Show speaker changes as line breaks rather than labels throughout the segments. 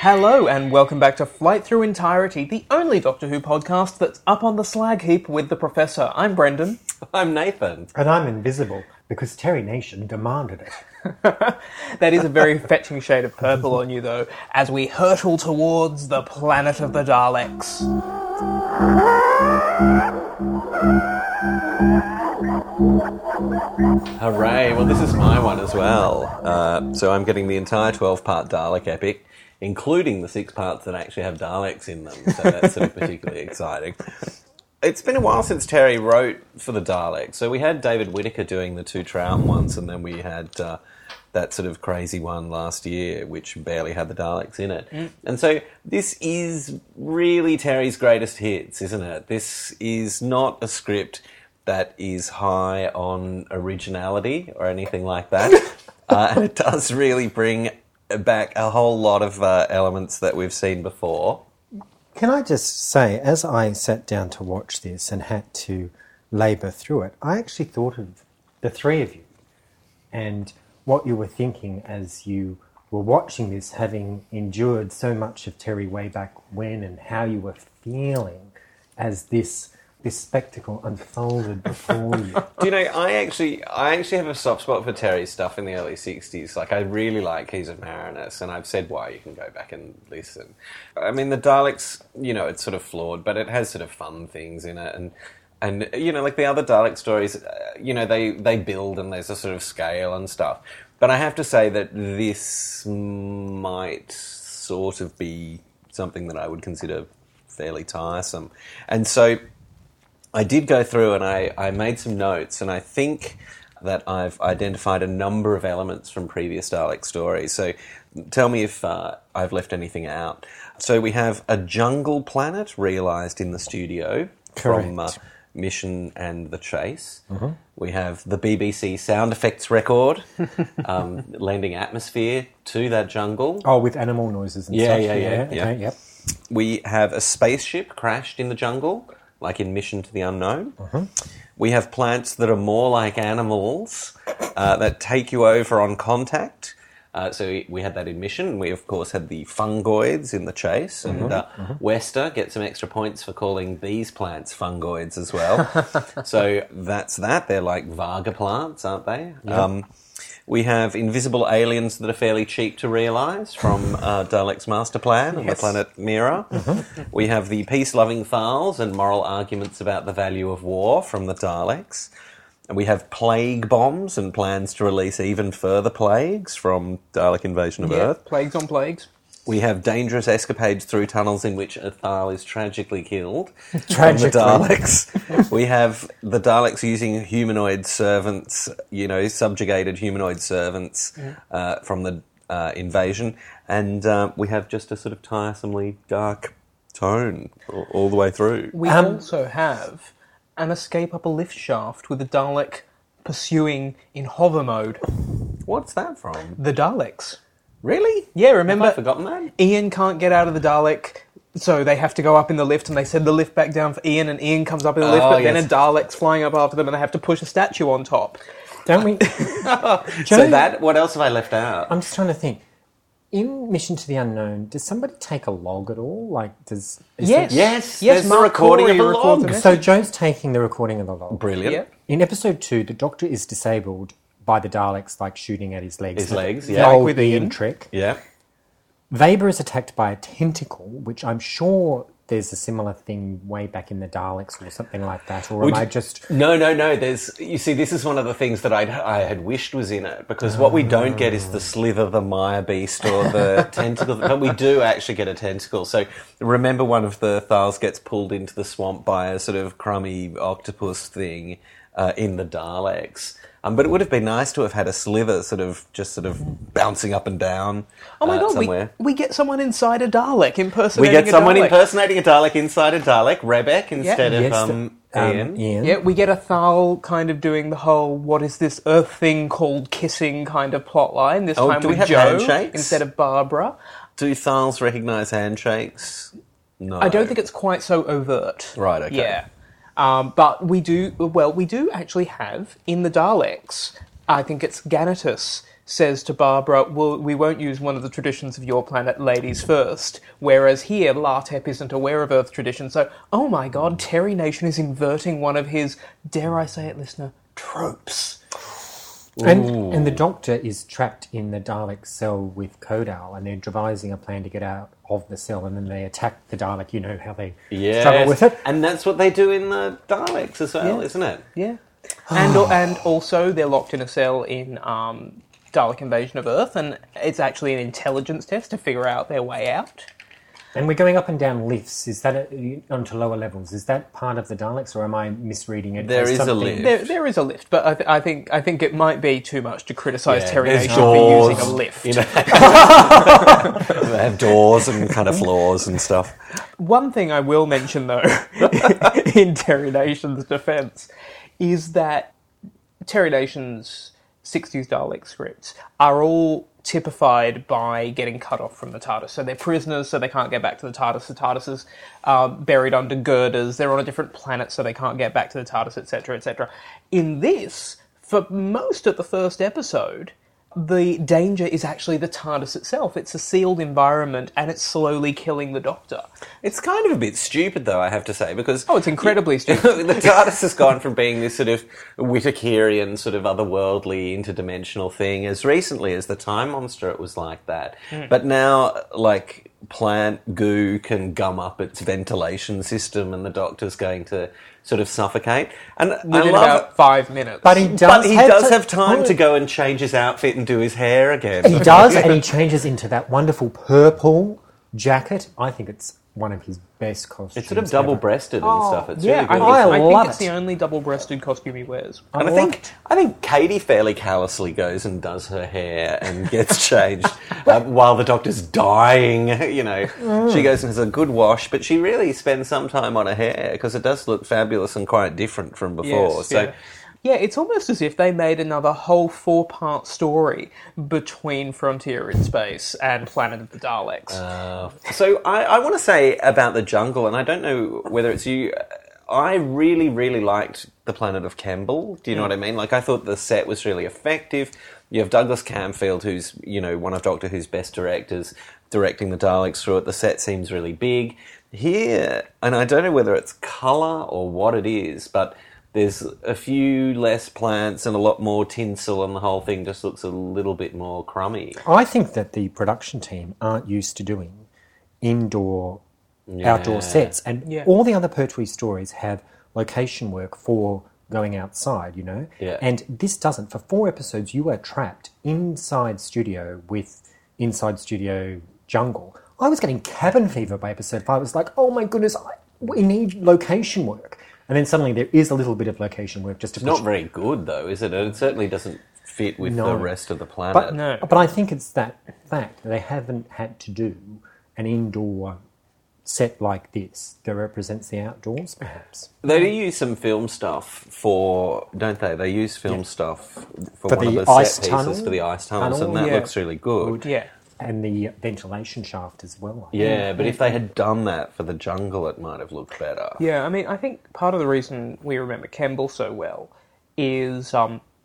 Hello and welcome back to Flight Through Entirety, the only Doctor Who podcast that's up on the slag heap with the Professor. I'm Brendan.
I'm Nathan.
And I'm invisible, because Terry Nation demanded it.
That is a very fetching shade of purple on you, though, as we hurtle towards the planet of the Daleks.
Hooray, well this is my one as well. So I'm getting the entire 12-part Dalek epic, including the 6 parts that actually have Daleks in them, so that's sort of particularly exciting. It's been a while since Terry wrote for the Daleks. So we had David Whittaker doing the 2 Troughton ones, and then we had that sort of crazy one last year, which barely had the Daleks in it. And so this is really Terry's greatest hits, isn't it? This is not a script that is high on originality or anything like that. And it does really bring back a whole lot of elements that we've seen before.
Can I just say, as I sat down to watch this and had to labour through it, I actually thought of the three of you and what you were thinking as you were watching this, having endured so much of Terry way back when, and how you were feeling as this spectacle unfolded before you.
Do you know, I actually have a soft spot for Terry's stuff in the early 60s. Like, I really like Keys of Marinus, and I've said why. You can go back and listen. I mean, the Daleks, you know, it's sort of flawed, but it has sort of fun things in it, and you know, like the other Dalek stories, you know, they build and there's a sort of scale and stuff. But I have to say that this might sort of be something that I would consider fairly tiresome. And so I did go through and I made some notes, and I think that I've identified a number of elements from previous Dalek stories. So tell me if I've left anything out. So we have a jungle planet realised in the studio.
Correct.
From Mission and The Chase. Mm-hmm. We have the BBC sound effects record, lending atmosphere to that jungle.
Oh, with animal noises and stuff. Yeah. Okay, yep.
We have a spaceship crashed in the jungle, like in Mission to the Unknown. Mm-hmm. We have plants that are more like animals that take you over on contact. So we had that in Mission. We, of course, had the fungoids in The Chase. And Wester gets some extra points for calling these plants fungoids as well. So that's that. They're like Varga plants, aren't they? Yep. We have invisible aliens that are fairly cheap to realise from Dalek's master plan on the planet Mira. Mm-hmm. We have the peace-loving Thals and moral arguments about the value of war from the Daleks. And we have plague bombs and plans to release even further plagues from Dalek Invasion of Earth.
Plagues on plagues.
We have dangerous escapades through tunnels in which a Thal is tragically killed.
Tragically.
From the Daleks. We have the Daleks using humanoid servants, you know, subjugated humanoid servants from the invasion. And we have just a sort of tiresomely dark tone all the way through.
We also have an escape up a lift shaft with the Dalek pursuing in hover mode.
What's that from?
The Daleks.
Really?
Yeah, remember?
Have I forgotten that?
Ian can't get out of the Dalek, so they have to go up in the lift, and they send the lift back down for Ian, and Ian comes up in the lift, but then a Dalek's flying up after them, and they have to push a statue on top.
Don't we?
So that, what else have I left out?
I'm just trying to think. In Mission to the Unknown, does somebody take a log at all? Like,
Yes, there's the recording of a log.
So Joe's taking the recording of the log.
Brilliant.
Yep.
In episode 2, the Doctor is disabled by the Daleks, like shooting at his legs.
Yeah.
The old
with
Ian
Ian.
trick.
Yeah.
Weber is attacked by a tentacle, which I'm sure there's a similar thing way back in the Daleks or something like that. Or am I just...
No. You see, this is one of the things that I had wished was in it, because what we don't get is the Slither, the Mire Beast, or the tentacle. But we do actually get a tentacle. So remember, one of the Thals gets pulled into the swamp by a sort of crummy octopus thing in the Daleks. But it would have been nice to have had a Slither sort of bouncing up and down.
Oh my god,
somewhere.
we get someone inside a Dalek impersonating
We get someone
a Dalek.
impersonating a Dalek inside a Dalek, Rebek, instead of Ian.
Yeah, we get a Thal kind of doing the whole, what is this Earth thing called kissing kind of plotline, this time
do
with
we have
Joe
handshakes?
instead of Barbara.
Do Thals recognise handshakes? No.
I don't think it's quite so overt.
Right, okay.
Yeah. But we do actually have, in the Daleks, I think it's Ganatus says to Barbara, well, we won't use one of the traditions of your planet, ladies first, whereas here, Lartep isn't aware of Earth tradition, so, oh my god, Terry Nation is inverting one of his, dare I say it, listener, tropes.
And the Doctor is trapped in the Dalek cell with Kodal, and they're devising a plan to get out of the cell, and then they attack the Dalek. You know how they struggle with it.
And that's what they do in the Daleks as well, isn't it?
Yeah. And also, they're locked in a cell in Dalek Invasion of Earth, and it's actually an intelligence test to figure out their way out.
And we're going up and down lifts. Is that onto lower levels? Is that part of the Daleks, or am I misreading it?
There is a lift.
There is a lift, but I think it might be too much to criticise Terry Nation
doors,
for using a lift.
You know, they have doors and kind of floors and stuff.
One thing I will mention, though, in Terry Nation's defence, is that Terry Nation's 60s Dalek scripts are all typified by getting cut off from the TARDIS. So they're prisoners, so they can't get back to the TARDIS. The TARDIS is buried under girders. They're on a different planet, so they can't get back to the TARDIS, etc., etc. In this, for most of the first episode, the danger is actually the TARDIS itself. It's a sealed environment, and it's slowly killing the Doctor.
It's kind of a bit stupid, though, I have to say, because...
Oh, it's incredibly stupid.
The TARDIS has gone from being this sort of Whittakerian, sort of otherworldly, interdimensional thing. As recently as the Time Monster, it was like that. But now, like, plant goo can gum up its ventilation system, and the Doctor's going to sort of suffocate. And
within about 5 minutes.
But he does
have time to go and change his outfit and do his hair again.
He does, and he changes into that wonderful purple jacket. I think it's one of his best costumes.
It's sort of double-breasted and stuff. It's really good.
I think it's the only double-breasted costume he wears.
And I think Katie fairly callously goes and does her hair and gets changed while the Doctor's dying. You know, she goes and has a good wash, but she really spends some time on her hair because it does look fabulous and quite different from before.
Yeah, it's almost as if they made another whole 4-part story between Frontier in Space and Planet of the Daleks.
So I want to say about the jungle, and I don't know whether it's you, I really, really liked the Planet of Kemble. Do you know what I mean? Like, I thought the set was really effective. You have Douglas Camfield, who's, you know, one of Doctor Who's best directors, directing the Daleks through it. The set seems really big. Here, and I don't know whether it's colour or what it is, but there's a few less plants and a lot more tinsel, and the whole thing just looks a little bit more crummy.
I think that the production team aren't used to doing outdoor sets, and all the other Pertwee stories have location work for going outside, you know?
Yeah.
And this doesn't. For 4 episodes, you are trapped inside studio with inside studio jungle. I was getting cabin fever by episode 5. I was like, oh my goodness, we need location work. And then suddenly there is a little bit of location work just to push.
It's not very good, though, is it? It certainly doesn't fit with the rest of the planet.
But I think it's that fact that they haven't had to do an indoor set like this that represents the outdoors, perhaps.
They do use some film stuff don't they? They use film stuff for one
the
of the
ice
set
tunnel,
pieces for the ice tunnels, and that looks really good.
Yeah.
And the ventilation shaft as well.
Yeah, but if they had done that for the jungle, it might have looked better.
Yeah, I mean, I think part of the reason we remember Kemble so well is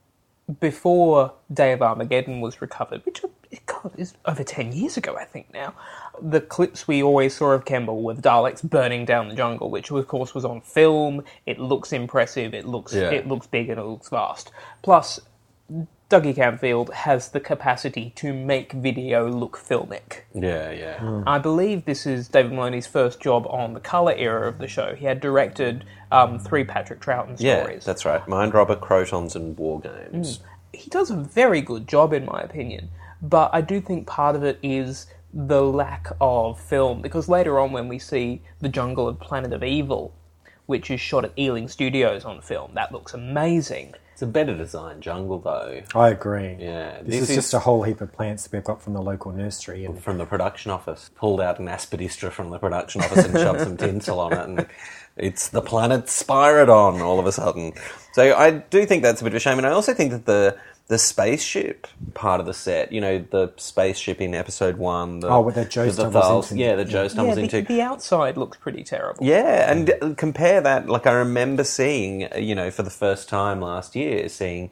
before Day of Armageddon was recovered, which, God, is over 10 years ago, I think now, the clips we always saw of Kemble were the Daleks burning down the jungle, which, of course, was on film. It looks impressive, it looks big, and it looks vast. Plus, Dougie Camfield has the capacity to make video look filmic.
Yeah.
I believe this is David Maloney's first job on the colour era of the show. He had directed 3 Patrick Troughton stories.
Yeah, that's right. Mind Robber, Crotons and War Games.
He does a very good job, in my opinion. But I do think part of it is the lack of film. Because later on when we see The Jungle of Planet of Evil, which is shot at Ealing Studios on film, that looks amazing.
It's a better designed jungle, though.
I agree.
Yeah,
this is just a whole heap of plants that we've got from the local nursery. And
from the production office. Pulled out an aspidistra from the production office and shoved some tinsel on it, and it's the planet Spyridon all of a sudden. So I do think that's a bit of a shame, and I also think that the spaceship part of the set, you know, the spaceship in episode 1.
What that Joestar was into.
Yeah, that Joestar was into.
The outside looks pretty terrible.
Yeah, and compare that, like I remember seeing, you know, for the first time last year, seeing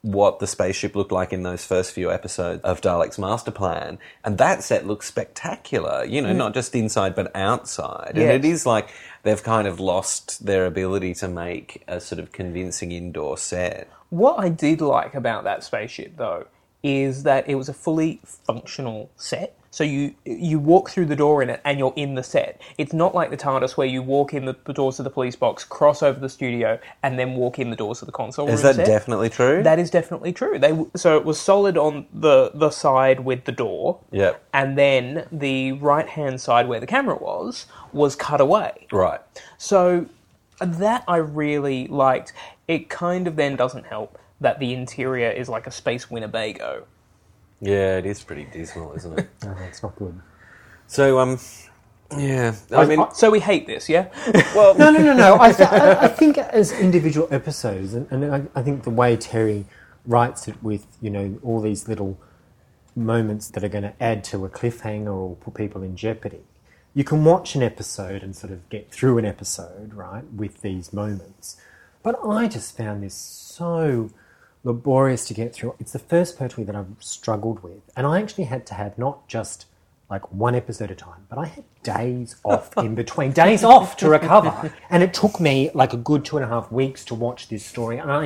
what the spaceship looked like in those first few episodes of Dalek's Master Plan, and that set looks spectacular, not just inside but outside. And
Yes.
it is like they've kind of lost their ability to make a sort of convincing indoor set.
What I did like about that spaceship, though, is that it was a fully functional set. So you walk through the door in it and you're in the set. It's not like the TARDIS where you walk in the doors of the police box, cross over the studio, and then walk in the doors of the console room
Is that
set.
definitely true?
That is definitely true. So it was solid on the side with the door.
Yep.
And then the right-hand side where the camera was cut away.
Right.
So that I really liked. It kind of then doesn't help that the interior is like a space Winnebago.
Yeah, it is pretty dismal, isn't it?
No, it's not good.
So, yeah. I mean,
So we hate this, yeah?
well,
No. I think as individual episodes, and I think the way Terry writes it with, all these little moments that are going to add to a cliffhanger or put people in jeopardy, you can watch an episode and sort of get through an episode, right, with these moments. But I just found this so laborious to get through. It's the first Pertwee that I've struggled with. And I actually had to have not just like one episode at a time, but I had days off in between, days off to recover. And it took me like a good 2.5 weeks to watch this story. And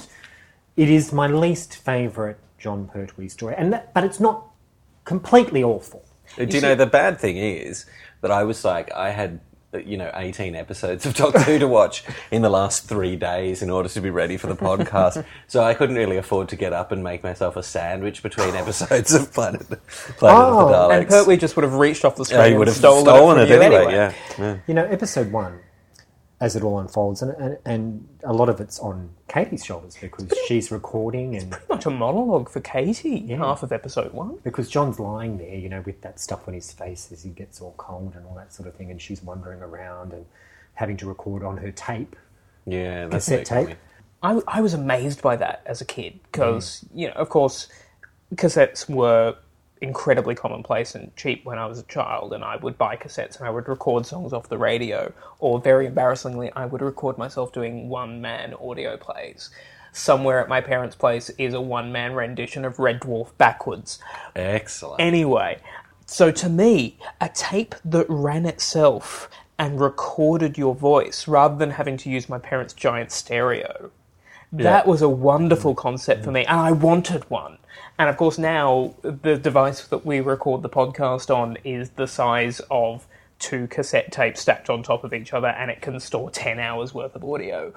it is my least favourite John Pertwee story. But it's not completely awful.
do you know, the bad thing is that I was like, I had 18 episodes of Doctor Who to watch in the last 3 days in order to be ready for the podcast. So I couldn't really afford to get up and make myself a sandwich between episodes of Planet of the Daleks.
And Pertwee just would have reached off the screen
he would
and
have stolen it
from you
anyway. Yeah.
Episode 1, as it all unfolds, and a lot of it's on Katie's shoulders because she's recording and
Pretty much a monologue for Katie, half of episode 1.
because John's lying there, with that stuff on his face as he gets all cold and all that sort of thing, and she's wandering around and having to record on her tape,
Yeah, that's
cassette
very
tape.
funny.
I was amazed by that as a kid because, of course, cassettes were incredibly commonplace and cheap when I was a child, and I would buy cassettes and I would record songs off the radio, or very embarrassingly, I would record myself doing one-man audio plays. Somewhere at my parents' place is a one-man rendition of Red Dwarf backwards.
Excellent.
Anyway, so to me, a tape that ran itself and recorded your voice rather than having to use my parents' giant stereo, that was a wonderful concept for me, and I wanted one. And of course now, the device that we record the podcast on is the size of 2 cassette tapes stacked on top of each other, and it can store 10 hours worth of audio.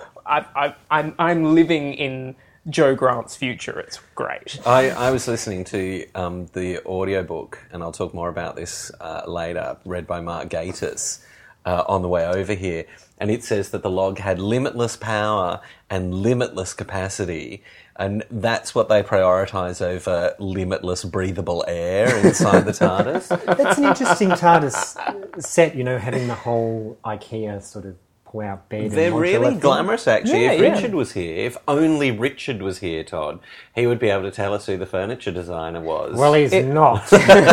I'm living in Joe Grant's future. It's great.
I was listening to the audiobook, and I'll talk more about this later, read by Mark Gatiss, on the way over here. And it says that the log had limitless power and limitless capacity, and that's what they prioritise over limitless breathable air inside the TARDIS.
That's an interesting TARDIS set, having the whole IKEA sort of pull-out bed.
They're
and
really
modular
glamorous, actually.
Yeah,
If
yeah.
Richard was here, if only Richard was here, Todd, he would be able to tell us who the furniture designer was.
Well, he's not.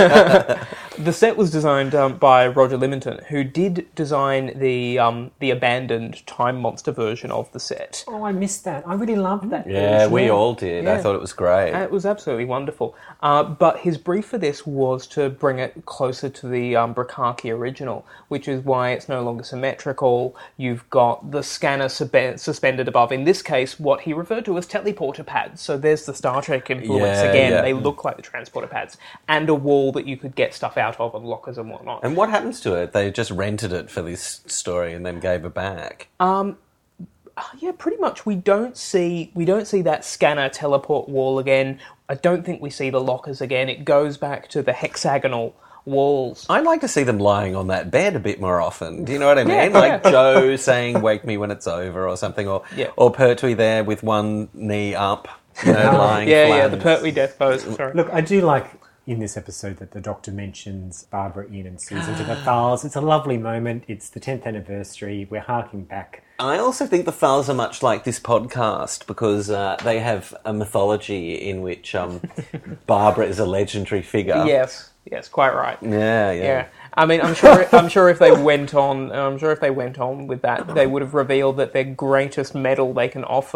The set was designed by Roger Liminton, who did design the abandoned Time Monster version of the set.
Oh, I missed that. I really loved that.
yeah,
version.
we all did. I
Yeah.
thought it was great.
It was absolutely wonderful. But his brief for this was to bring it closer to the Bukaki original, which is why it's no longer symmetrical. You've got the scanner suspended above. In this case, what he referred to as teleporter pads. So there's the Star Trek influence
Yeah,
again.
yeah.
They look like the transporter pads. And a wall that you could get stuff out of, and lockers and whatnot.
And what happens to it? They just rented it for this story and then gave it back.
Yeah, pretty much. We don't see that scanner teleport wall again. I don't think we see the lockers again. It goes back to the hexagonal walls.
I'd like to see them lying on that bed a bit more often. Do you know what I mean?
Yeah,
Like
yeah.
Joe saying, "Wake me when it's over," or something, or
Yeah.
or Pertwee there with one knee up, lying
Yeah,
flat.
the Pertwee death pose. Sorry.
Look, I do like in this episode that the Doctor mentions Barbara, Ian and Susan to the Thals. It's a lovely moment. It's the 10th anniversary. We're harking back.
I also think the Thals are much like this podcast because they have a mythology in which Barbara is a legendary figure.
Yes, quite right.
Yeah.
Yeah, I mean, I'm sure if they went on with that, they would have revealed that their greatest medal they can offer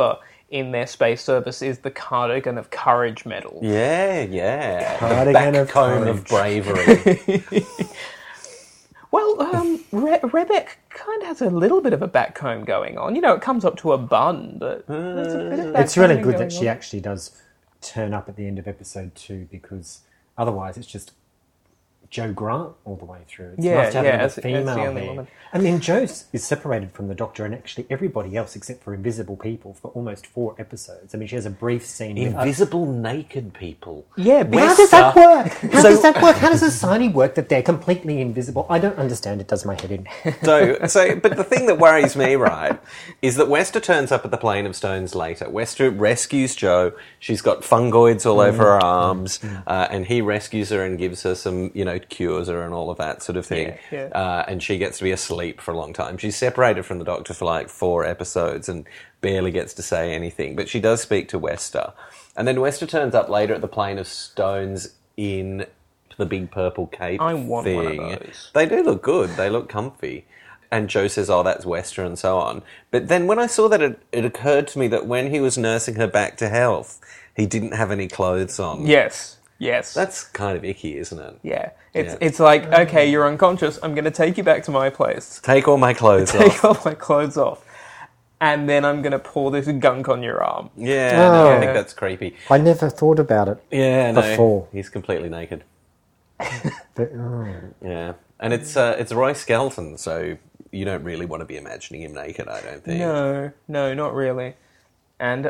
in their space service is the Cardigan of Courage medal.
Yeah.
Cardigan
The
of
backcomb of
courage.
bravery.
Well, Rebek kind of has a little bit of a backcomb going on. You know, it comes up to a bun, but there's a bit of
It's really
backcombing
good that
going
she
on.
actually does turn up at the end of episode 2, because otherwise it's just Joe Grant all the way through. It's
Yeah,
nice to have
yeah,
another
as the
female
only
there.
woman.
I mean, Joe is separated from the Doctor and actually everybody else except for invisible people for almost 4 episodes. I mean, she has a brief scene with
Invisible naked people.
Yeah,
How does that work? How does that work? How does society work that they're completely invisible? I don't understand. It does my head in.
But the thing that worries me, right, is that Wester turns up at the Plane of Stones later. Wester rescues Jo. She's got fungoids all over her arms, and he rescues her and gives her some, cures her and all of that sort of thing.
Yeah.
And she gets to be asleep for a long time. She's separated from the Doctor for like 4 episodes and barely gets to say anything. But she does speak to Wester. And then Wester turns up later at the Plane of Stones in the big purple cape
I want
thing.
one of those.
They do look good. They look comfy. And Joe says, oh, that's Wester and so on. But then when I saw that, it occurred to me that when he was nursing her back to health, he didn't have any clothes on.
Yes.
That's kind of icky, isn't it?
Yeah.
Yeah.
It's like, okay, you're unconscious. I'm going to take you back to my place.
Take all my clothes
Take
off.
all my clothes off. And then I'm going to pour this gunk on your arm.
Yeah, no, I
Oh.
think that's creepy.
I never thought about it.
Yeah, no,
Before.
he's completely naked.
But,
Yeah, and it's Roy Skelton, so you don't really want to be imagining him naked, I don't think.
No, not really. And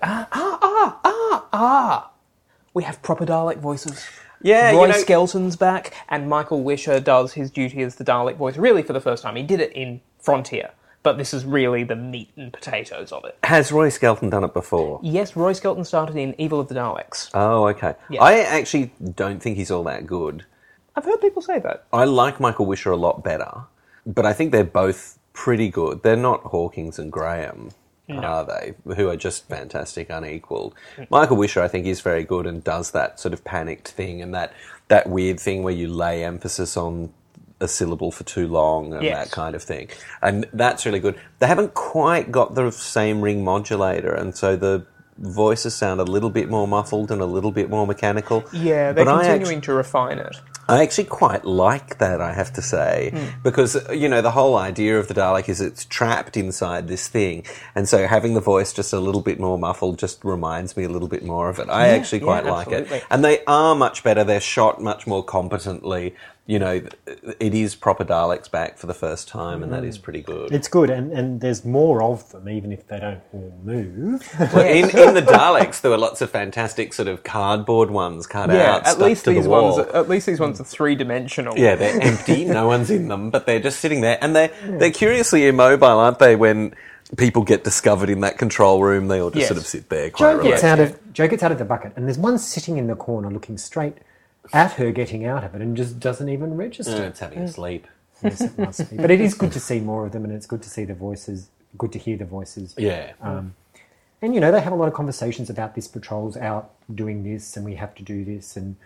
we have proper Dalek voices.
Yeah,
Roy Skelton's back, and Michael Wisher does his duty as the Dalek voice, really for the first time. He did it in Frontier, but this is really the meat and potatoes of it.
Has Roy Skelton done it before?
Yes, Roy Skelton started in Evil of the Daleks.
Oh, okay.
Yeah.
I actually don't think he's all that good.
I've heard people say that.
I like Michael Wisher a lot better, but I think they're both pretty good. They're not Hawkins and Graham, are they? Who are just fantastic, unequalled. Michael Wisher, I think, is very good and does that sort of panicked thing and that weird thing where you lay emphasis on a syllable for too long and
Yes.
that kind of thing. And that's really good. They haven't quite got the same ring modulator, and so the voices sound a little bit more muffled and a little bit more mechanical.
Yeah, they're
But
continuing to refine it.
I actually quite like that, I have to say, because, the whole idea of the Dalek is it's trapped inside this thing, and so having the voice just a little bit more muffled just reminds me a little bit more of it. I actually quite like
absolutely.
it. And they are much better, they're shot much more competently. It is proper Daleks back for the first time, and that is pretty good.
it's good, and there's more of them, even if they don't all move.
Well, in the Daleks, there were lots of fantastic sort of cardboard ones cut out,
At
stuck
least
to
these
the wall.
ones. At least these ones are 3-dimensional.
Yeah, they're empty. No one's in them, but they're just sitting there, and they're curiously immobile, aren't they? When people get discovered in that control room, they all just
Yes.
sort of sit there quite
Joe
relaxed.
gets out of the bucket, and there's one sitting in the corner looking straight at her getting out of it and just doesn't even register.
It's having a sleep.
Yes, it must be. But it is good to see more of them, and it's good to see the voices, good to hear the voices.
Yeah.
And, they have a lot of conversations about this patrol's out doing this, and we have to do this. And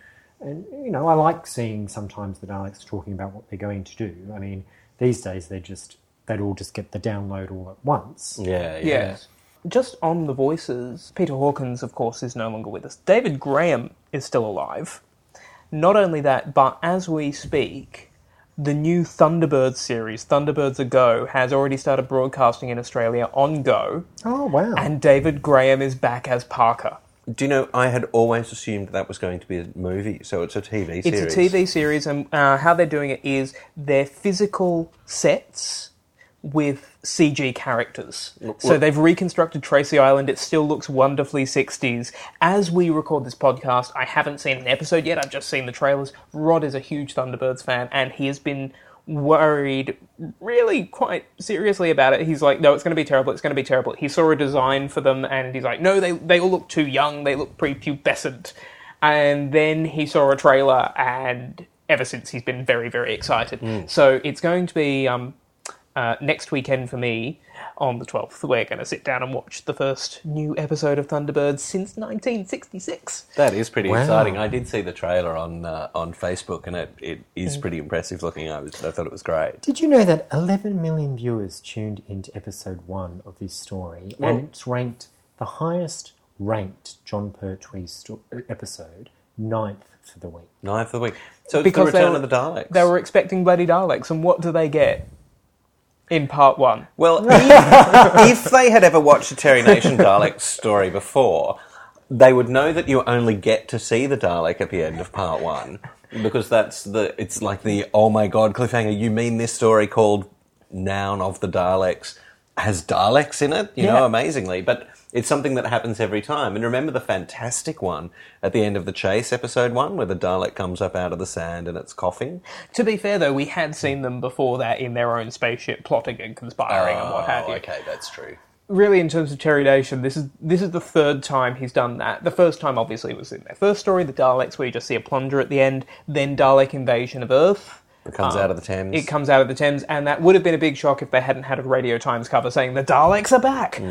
I like seeing sometimes the Daleks talking about what they're going to do. I mean, these days they'd all just get the download all at once.
Yeah.
Yes. Just on the voices, Peter Hawkins, of course, is no longer with us. David Graham is still alive. Not only that, but as we speak, the new Thunderbirds series, Thunderbirds A Go, has already started broadcasting in Australia on Go,
Oh, wow.
and David Graham is back as Parker.
Do you know, I had always assumed that was going to be a movie, so it's a TV series.
It's a TV series, and how they're doing it is they're physical sets with CG characters. So they've reconstructed Tracy Island. It still looks wonderfully 60s. As we record this podcast, I haven't seen an episode yet. I've just seen the trailers. Rod is a huge Thunderbirds fan, and he has been worried really quite seriously about it. He's like, no, it's going to be terrible. It's going to be terrible. He saw a design for them, and he's like, no, they all look too young. They look prepubescent. And then he saw a trailer, and ever since he's been very, very excited. So it's going to be next weekend for me on the 12th. We're going to sit down and watch the first new episode of Thunderbirds since 1966.
That is pretty
Wow.
exciting. I did see the trailer on Facebook, and it is pretty impressive looking. I thought it was great.
Did you know that 11 million viewers tuned into episode 1 of this story, and it's ranked the highest ranked John Pertwee episode, 9th for the week.
9th of the week. So it's
Because
the return of the Daleks.
They were expecting bloody Daleks, and what do they get in part 1?
Well, if they had ever watched a Terry Nation Dalek story before, they would know that you only get to see the Dalek at the end of part 1. Because it's like the, oh my god, cliffhanger, you mean this story called Noun of the Daleks has Daleks in it? You know, amazingly. But it's something that happens every time. And remember the fantastic one at the end of The Chase, episode 1, where the Dalek comes up out of the sand and it's coughing?
To be fair, though, we had seen them before that in their own spaceship, plotting and conspiring and what have you.
Okay, that's true.
Really, in terms of Terry Nation, this is the third time he's done that. The first time, obviously, was in their first story, the Daleks, where you just see a plunger at the end, then Dalek invasion of Earth.
It comes out of the Thames.
It comes out of the Thames, and that would have been a big shock if they hadn't had a Radio Times cover saying the Daleks are back.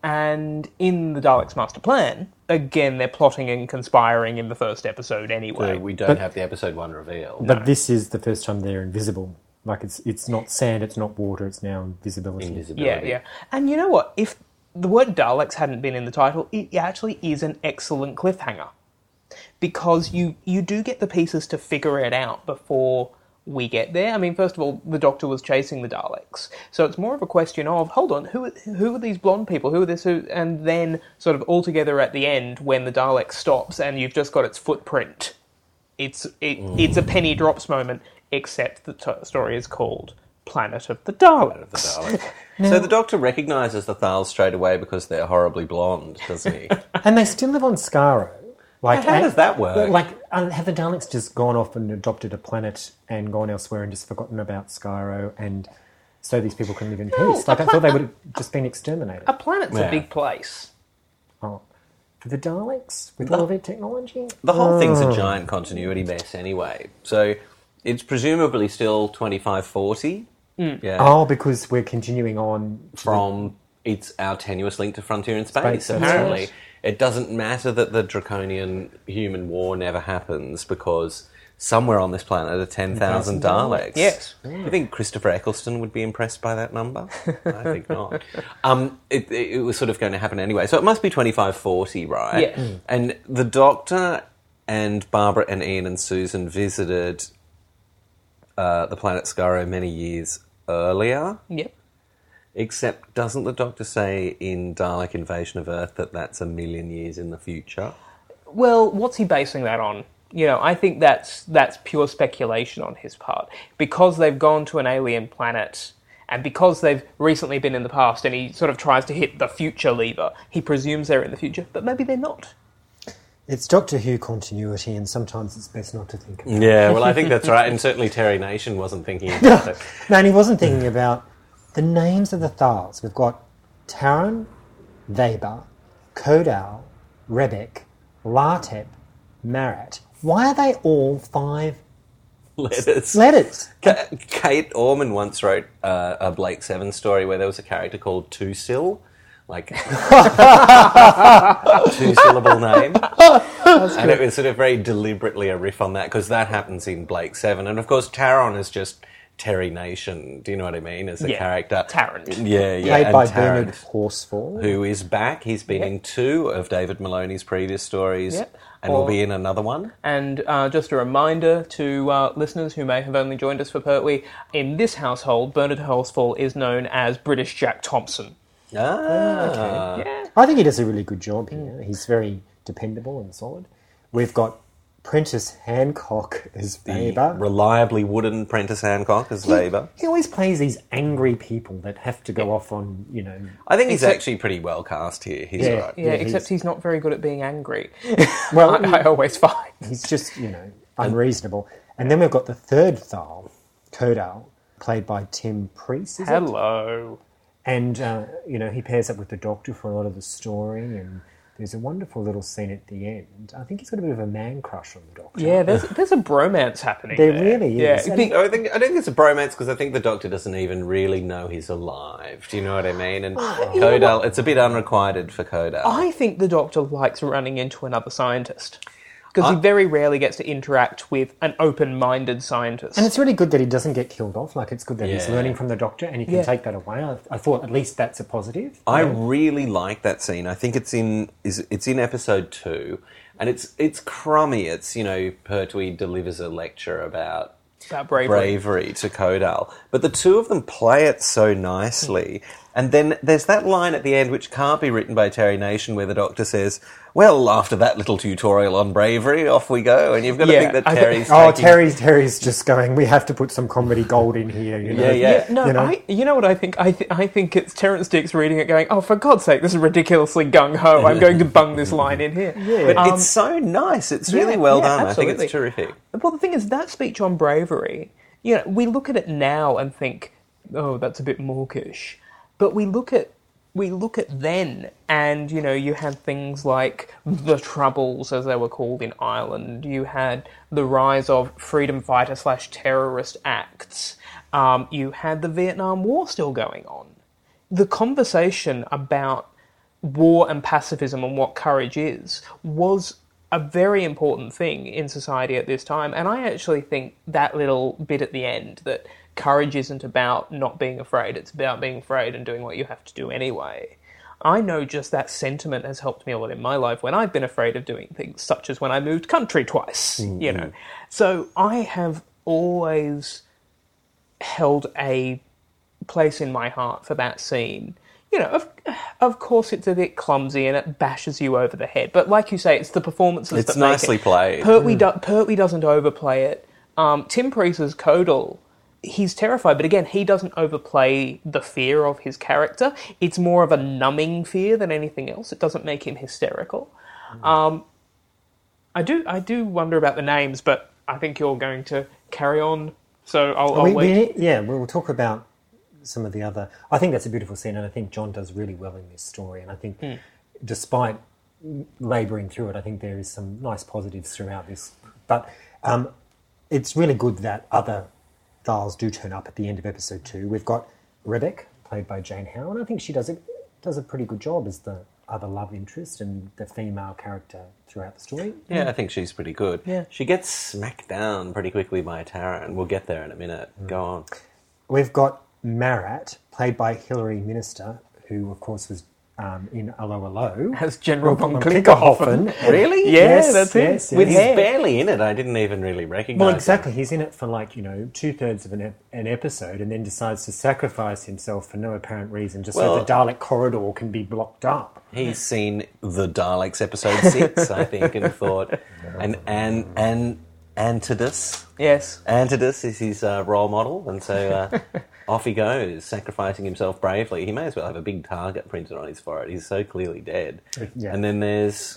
And in the Daleks' master plan, again, they're plotting and conspiring in the first episode anyway.
So we don't have the episode 1 reveal.
But this is the first time they're invisible. Like, it's not sand, it's not water, it's now invisibility.
Yeah. And you know what? If the word Daleks hadn't been in the title, it actually is an excellent cliffhanger. Because you do get the pieces to figure it out before we get there. I mean, first of all, the Doctor was chasing the Daleks. So it's more of a question of, hold on, who are these blonde people? Who are this? And then sort of all together at the end, when the Dalek stops and you've just got its footprint, it's a penny drops moment, except the story is called Planet of the Daleks.
So the Doctor recognises the Thals straight away because they're horribly blonde, doesn't he?
And they still live on Skaro. Like,
How does that work?
Like, have the Daleks just gone off and adopted a planet and gone elsewhere and just forgotten about Skaro, and so these people can live in peace? Like, I thought they would have just been exterminated.
A planet's a big place.
Oh, for the Daleks with all their technology,
The whole thing's a giant continuity mess anyway. So it's presumably still 2540. Yeah.
Oh, because we're continuing on
From our tenuous link to Frontier in Space,
Space,
apparently.
yes.
It doesn't matter that the draconian human war never happens because somewhere on this planet are 10,000 Daleks.
Yes.
Do you think Christopher Eccleston would be impressed by that number? I think not. It was sort of going to happen anyway. So it must be 2540, right?
Yeah.
And the Doctor and Barbara and Ian and Susan visited the planet Skaro many years earlier.
Yep.
Except, doesn't the Doctor say in Dalek Invasion of Earth that that's 1,000,000 years in the future?
Well, what's he basing that on? You know, I think that's pure speculation on his part. Because they've gone to an alien planet, and because they've recently been in the past, and he sort of tries to hit the future lever, he presumes they're in the future, but maybe they're not.
it's Doctor Who continuity, and sometimes it's best not to think about it.
Yeah, well, I think that's right. And certainly Terry Nation wasn't thinking about it.
No, and he wasn't thinking about the names of the Thals. We've got Taran, Weber, Kodal, Rebek, Lartep, Marat. Why are they all 5 letters?
Kate Orman once wrote a Blake Seven story where there was a character called Two-Sill, like 2-syllable name. And it was sort of very deliberately a riff on that, because that happens in Blake Seven. And of course, Taron is just Terry Nation. Do you know what I mean? As a character.
Tarrant.
Yeah.
Played by
Tarrant,
Bernard Horsfall.
who is back. He's been in 2 of David Maloney's previous stories.
Yep.
And will be in another one.
And just a reminder to listeners who may have only joined us for Pertwee, in this household, Bernard Horsfall is known as British Jack Thompson.
Yeah.
I think he does a really good job here. He's very dependable and solid. We've got Prentice Hancock as Weber.
Reliably wooden Prentice Hancock as Weber.
He always plays these angry people that have to go off on,
I think he's actually pretty well cast here. He's all right.
Yeah, except he's not very good at being angry.
Well,
I always find.
he's just, unreasonable. And then we've got the third Thal, Kodal, played by Tim Priest, is it?
Hello.
And, he pairs up with the Doctor for a lot of the story, and there's a wonderful little scene at the end. I think he's got a bit of a man crush on the Doctor.
Yeah, there's a bromance happening
There
there.
really is.
Yeah.
And
I don't think it's a bromance, because I think the Doctor doesn't even really know he's alive. Do you know what I mean? And Kodal, it's a bit unrequited for Kodal.
I think the Doctor likes running into another scientist. because he very rarely gets to interact with an open-minded scientist.
And it's really good that he doesn't get killed off. Like, it's good that he's
Yeah.
learning from the Doctor and he can take that away. I thought at least that's a positive.
I really like that scene. I think it's in episode 2, and it's crummy. It's, Pertwee delivers a lecture about bravery to Kodal. But the two of them play it so nicely. And then there's that line at the end which can't be written by Terry Nation where the Doctor says, well, after that little tutorial on bravery, off we go. And you've got to think that Terry's
Terry's just going, we have to put some comedy gold in here.
Yeah.
No, you know what I think? I think it's Terrence Dix reading it going, oh, for God's sake, this is ridiculously gung-ho. I'm going to bung this line in here.
Yeah.
But it's so nice. It's really well done.
Absolutely.
I think it's terrific.
Well, the thing is, that speech on bravery, we look at it now and think, oh, that's a bit mawkish. But we look at then, and you had things like the Troubles, as they were called in Ireland. You had the rise of freedom fighter / terrorist acts. You had the Vietnam War still going on. The conversation about war and pacifism and what courage is was a very important thing in society at this time. And I actually think that little bit at the end, that courage isn't about not being afraid, it's about being afraid and doing what you have to do anyway. I know just that sentiment has helped me a lot in my life when I've been afraid of doing things, such as when I moved country twice, So I have always held a place in my heart for that scene. Of course it's a bit clumsy and it bashes you over the head, but like you say, it's the performances
it's
that make it.
It's nicely played.
Pertwee doesn't overplay it. Tim Priest's Kodal, he's terrified, but again, he doesn't overplay the fear of his character. It's more of a numbing fear than anything else. It doesn't make him hysterical. I do wonder about the names, but I think you're going to carry on, so I'll wait.
We'll talk about some of the other... I think that's a beautiful scene, and I think John does really well in this story, and I think despite labouring through it, I think there is some nice positives throughout this. But it's really good that other Thals do turn up at the end of episode 2. We've got Rebek, played by Jane Howe, and I think she does a pretty good job as the other love interest and the female character throughout the story.
Yeah, I think she's pretty good.
Yeah.
She gets smacked down pretty quickly by Tara, and we'll get there in a minute. Go on.
We've got Marat, played by Hilary Minister, who, of course, was in Allo Allo.
As General von
Klinkerhoffen.
Really?
Yeah, that's it.
Yes.
With
He's
hair.
barely in it. I didn't even really recognise
Well,
him.
exactly. He's in it for 2/3 of an episode, and then decides to sacrifice himself for no apparent reason, just so the Dalek corridor can be blocked up.
He's seen the Daleks episode 6, I think, and thought, and Antidus.
Yes.
Antidus is his role model, and so off he goes, sacrificing himself bravely. He may as well have a big target printed on his forehead. He's so clearly dead.
Yeah.
And then there's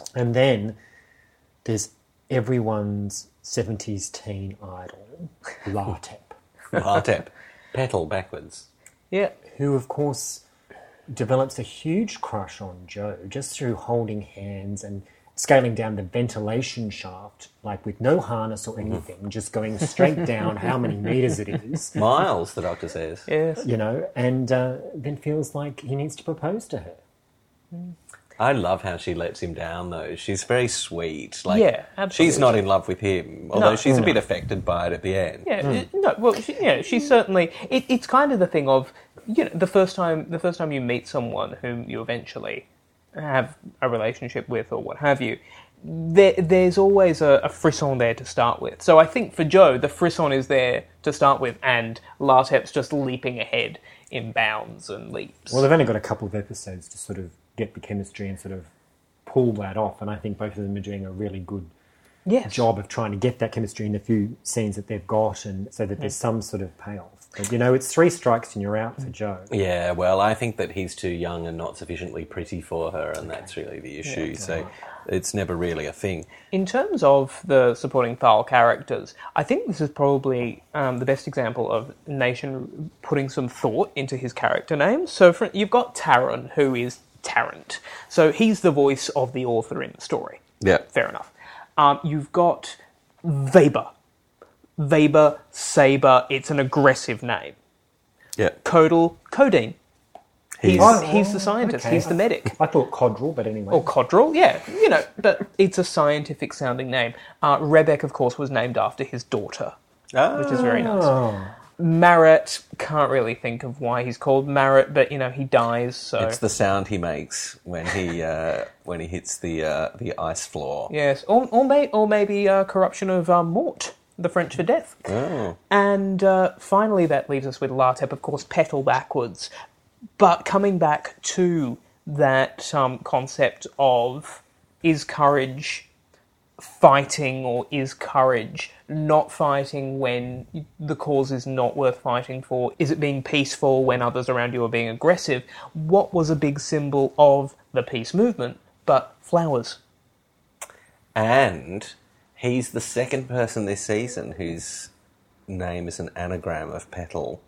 everyone's 70s teen idol, Lartep.
Lartep, petal backwards.
Yeah.
Who, of course, develops a huge crush on Joe just through holding hands and scaling down the ventilation shaft, with no harness or anything, just going straight down how many metres it is.
Miles, the Doctor says.
Yes.
And then feels like he needs to propose to her.
I love how she lets him down, though. She's very sweet.
Yeah, absolutely.
She's not in love with him, although she's a bit affected by it at the end.
Yeah, she's certainly... It's kind of the thing of, the first time you meet someone whom you eventually have a relationship with or what have you, there's always a frisson there to start with. So I think for Joe, the frisson is there to start with, and Lartep's just leaping ahead in bounds and leaps.
Well, they've only got a couple of episodes to sort of get the chemistry and sort of pull that off, and I think both of them are doing a really good job of trying to get that chemistry in the few scenes that they've got, and so that there's some sort of payoff. But, it's 3 strikes and you're out for Joe.
Yeah, well, I think that he's too young and not sufficiently pretty for her, and that's really the issue. So it's never really a thing.
In terms of the supporting Thal characters, I think this is probably the best example of Nation putting some thought into his character names. So you've got Taran, who is Tarrant. So he's the voice of the author in the story.
Yeah.
Fair enough. You've got Weber. Weber, Saber, it's an aggressive name.
Yeah.
Kodal, Codeine. He's the scientist.
okay.
He's the medic.
I thought Codral, but anyway.
Or Codral, yeah. You know, but it's a scientific sounding name. Rebek, of course, was named after his daughter, which is very nice.
Oh.
Marat, can't really think of why he's called Marat, but, you know, he dies, so...
It's the sound he makes when he hits the ice floor.
Yes, or maybe corruption of Mort, the French for death.
Oh.
And finally, that leaves us with Lartep, of course, petal backwards. But coming back to that concept of, is courage fighting, or is courage not fighting when the cause is not worth fighting for? Is it being peaceful when others around you are being aggressive? What was a big symbol of the peace movement but flowers?
And he's the second person this season whose name is an anagram of petal.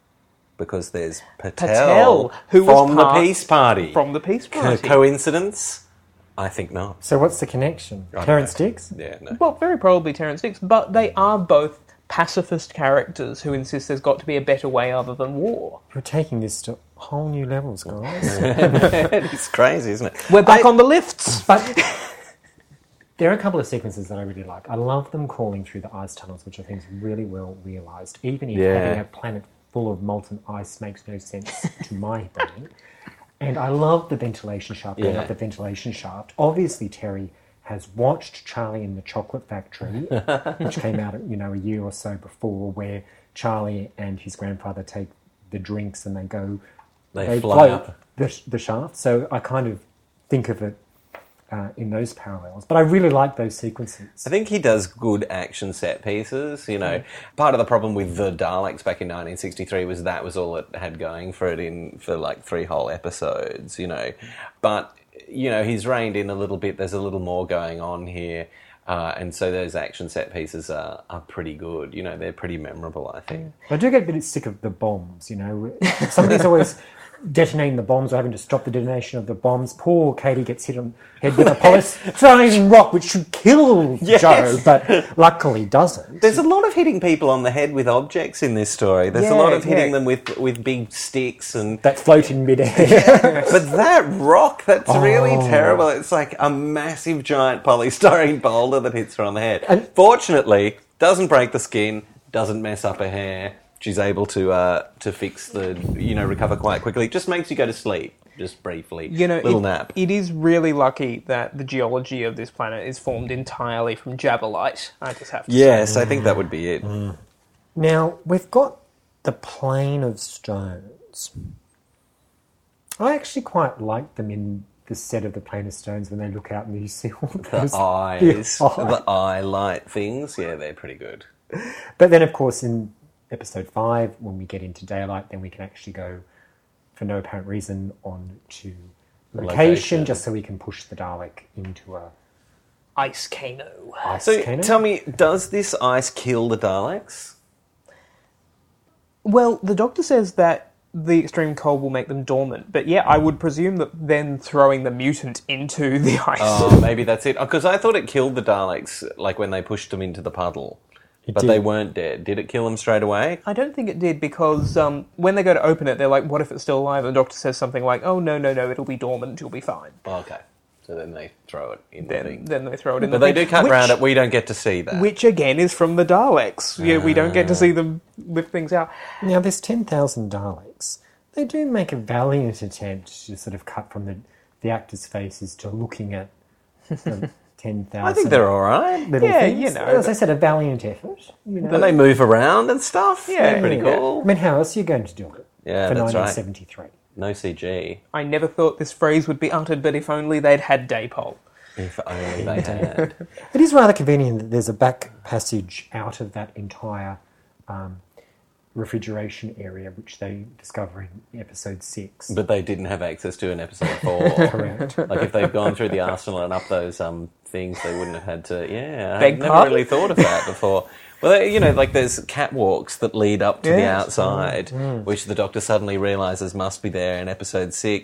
Because there's Patel
who was
from the
part-
Peace Party.
From the Peace Party.
Coincidence? I think not.
So what's the connection?
I don't
Terrence
know.
Dix?
Yeah, no.
Well, very probably Terrence Dix, but they are both pacifist characters who insist there's got to be a better way other than war.
You're taking this to whole new levels, guys.
It's crazy, isn't it?
We're back on the lifts.
But there are a couple of sequences that I really like. I love them crawling through the ice tunnels, which I think is really well realised. Even if having a planet full of molten ice makes no sense to my brain. And I love the ventilation shaft, going up the ventilation shaft. Obviously, Terry has watched Charlie in the Chocolate Factory, which came out, a year or so before, where Charlie and his grandfather take the drinks and they
fly
float
up
the shaft. So I kind of think of it in those parallels. But I really like those sequences.
I think he does good action set pieces, Part of the problem with the Daleks back in 1963 was that was all it had going for it for like 3 whole episodes, But, he's reined in a little bit. There's a little more going on here. And so those action set pieces are pretty good. They're pretty memorable, I think.
I do get a bit sick of the bombs, Somebody's always detonating the bombs or having to stop the detonation of the bombs. Poor Katie gets hit on the head with a polystyrene rock, which should kill Joe, but luckily doesn't.
There's a lot of hitting people on the head with objects in this story. There's a lot of hitting them with big sticks and
that float in midair.
But that rock, that's really terrible. It's like a massive giant polystyrene boulder that hits her on the head. And fortunately, doesn't break the skin, doesn't mess up her hair. She's able to fix recover quite quickly. Just makes you go to sleep, just briefly. Little nap.
It is really lucky that the geology of this planet is formed entirely from jabalite, I just have to say.
Yes, I think that would be it.
Now, we've got the Plane of Stones. I actually quite like them in the set of the Plane of Stones when they look out and you see all those...
The eye light things, yeah, they're pretty good.
But then, of course, in episode 5, when we get into daylight, then we can actually go, for no apparent reason, on to location, just so we can push the Dalek into a
Ice Cano.
Tell me, does this ice kill the Daleks?
Well, the Doctor says that the extreme cold will make them dormant, but yeah, I would presume that then throwing the mutant into the ice...
Oh, maybe that's it. Because I thought it killed the Daleks, like when they pushed them into the puddle. But they weren't dead. Did it kill them straight away?
I don't think it did, because when they go to open it, they're like, what if it's still alive? And the Doctor says something like, oh, no, it'll be dormant, you'll be fine.
Okay. So then they throw it in the thing.
Then they throw it in
the
thing.
But they do cut around it. We don't get to see that.
Which, again, is from the Daleks. Yeah, we don't get to see them lift things out.
Now, there's 10,000 Daleks. They do make a valiant attempt to sort of cut from the actors' faces to looking at the 10,000.
I think they're all right.
Little
Yeah,
things.
you know.
As I said, a valiant effort.
Then they move around and stuff.
Yeah,
They're pretty cool.
I mean, how else are you going to do it?
Yeah,
for
that's right.
1973.
No CG.
I never thought this phrase would be uttered, but if only they'd had Daypol.
If only they had.
It is rather convenient that there's a back passage out of that entire refrigeration area, which they discover in episode 6.
But they didn't have access to in episode 4.
Correct.
Like if they'd gone through the arsenal and up those things, they wouldn't have had to. Yeah,
Beg
I've never
pardon?
really thought of that before. Well, like there's catwalks that lead up to the
Yes.
outside, which the Doctor suddenly realises must be there in episode 6,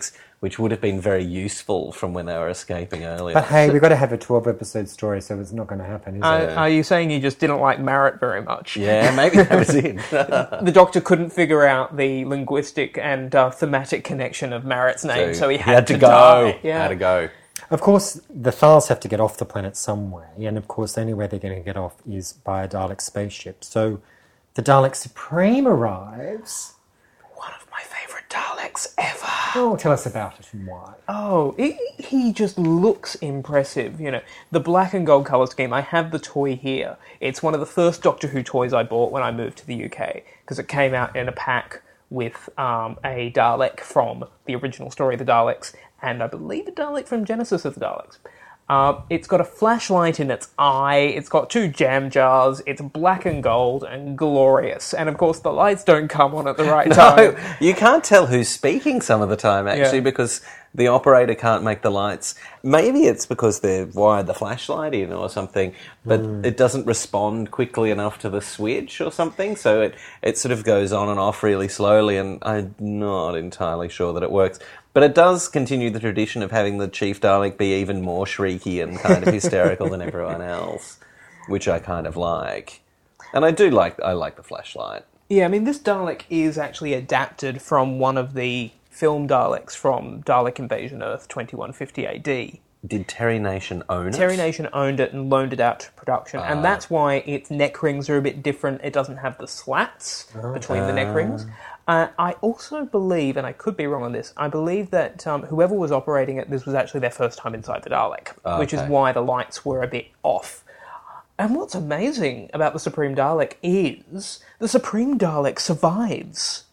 which would have been very useful from when they were escaping earlier.
But hey, we've got to have a 12-episode story, so it's not going to happen, is it?
Are you saying you just didn't like Marrett very much?
Yeah, maybe that was it.
The Doctor couldn't figure out the linguistic and thematic connection of Marrett's name, so he had to
go.
die. Yeah.
Had to go.
Of course, the Thals have to get off the planet some way, and of course the only way they're going to get off is by a Dalek spaceship. So the Dalek Supreme arrives.
One of my favourite Daleks ever.
Oh, tell us about it and why.
Oh, he just looks impressive. You know, the black and gold colour scheme. I have the toy here. It's one of the first Doctor Who toys I bought when I moved to the UK, because it came out in a pack with a Dalek from the original story of the Daleks, and I believe a Dalek from Genesis of the Daleks. It's got a flashlight in its eye, it's got 2 jam jars, it's black and gold and glorious. And of course the lights don't come on at the right time.
You can't tell who's speaking some of the time, actually, because the operator can't make the lights. Maybe it's because they've wired the flashlight in or something, but it doesn't respond quickly enough to the switch or something, so it sort of goes on and off really slowly, and I'm not entirely sure that it works. But it does continue the tradition of having the Chief Dalek be even more shrieky and kind of hysterical than everyone else, which I kind of like. And I like the flashlight.
Yeah, I mean, this Dalek is actually adapted from one of the film Daleks from Dalek Invasion Earth 2150 AD.
Did Terry Nation own it?
Terry Nation owned it and loaned it out to production, and that's why its neck rings are a bit different. It doesn't have the slats between the neck rings. I also believe, and I could be wrong on this, I believe that whoever was operating it, this was actually their first time inside the Dalek, which is why the lights were a bit off. And what's amazing about the Supreme Dalek is the Supreme Dalek survives.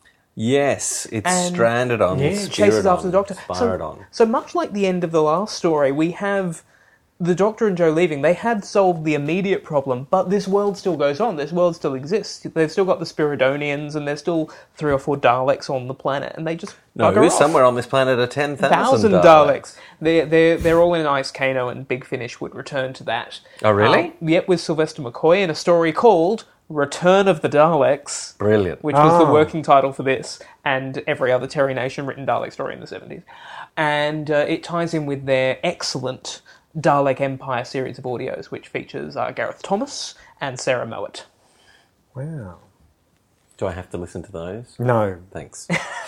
Yes, it's
And
stranded on
chases after the Doctor.
Spiridon.
So much like the end of the last story, we have the Doctor and Jo leaving. They had solved the immediate problem, but this world still goes on. This world still exists. They've still got the Spiridonians, and there's still 3 or 4 Daleks on the planet, and they just bugger off.
Somewhere on this planet are 10,000
Daleks. They're all in an ice Kano, and Big Finish would return to that.
Oh, really?
Yep, with Sylvester McCoy in a story called Return of the Daleks.
Brilliant.
Which was the working title for this and every other Terry Nation written Dalek story in the 70s. And it ties in with their excellent Dalek Empire series of audios, which features Gareth Thomas and Sarah Mowat.
Wow.
Do I have to listen to those?
No,
Thanks.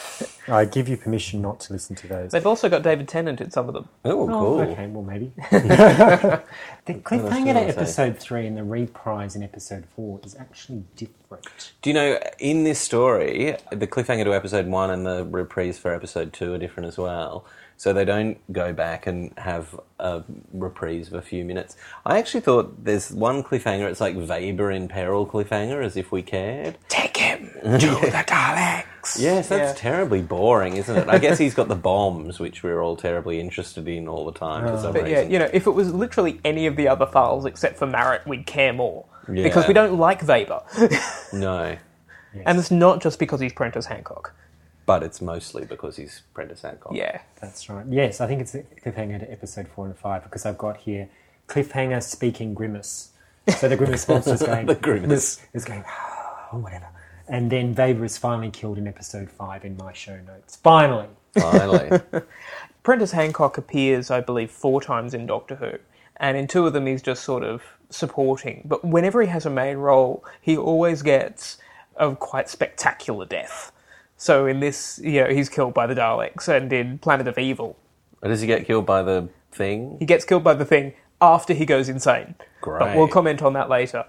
I give you permission not to listen to those.
They've also got David Tennant in some of them.
Oh, cool.
Okay, well, maybe. The cliffhanger to
say.
episode 3 and the reprise in episode 4 is actually different.
Do you know, in this story, the cliffhanger to episode 1 and the reprise for episode 2 are different as well. So they don't go back and have a reprise of a few minutes. I actually thought there's one cliffhanger, it's like Weber in peril cliffhanger, as if we cared.
Take him to the Daleks!
Yes, that's terribly boring, isn't it? I guess he's got the bombs, which we're all terribly interested in all the time for some
But
reason.
yeah, if it was literally any of the other files except for Marrett, we'd care more.
Yeah.
Because we don't like Weber.
No.
And it's not just because he's Prentice Hancock.
But it's mostly because he's Prentice Hancock.
Yeah.
That's right. Yes, I think it's a cliffhanger to episode 4 and 5 because I've got here cliffhanger speaking Grimace. So the Grimace monster's going...
The Grimace.
is going, oh, whatever. And then Weber is finally killed in episode 5 in my show notes. Finally.
Finally.
Prentice Hancock appears, I believe, 4 times in Doctor Who. And in 2 of them he's just sort of supporting. But whenever he has a main role, he always gets a quite spectacular death. So in this, he's killed by the Daleks, and in Planet of Evil,
Does he get killed by the thing?
he gets killed by the Thing after he goes insane.
Great.
But we'll comment on that later.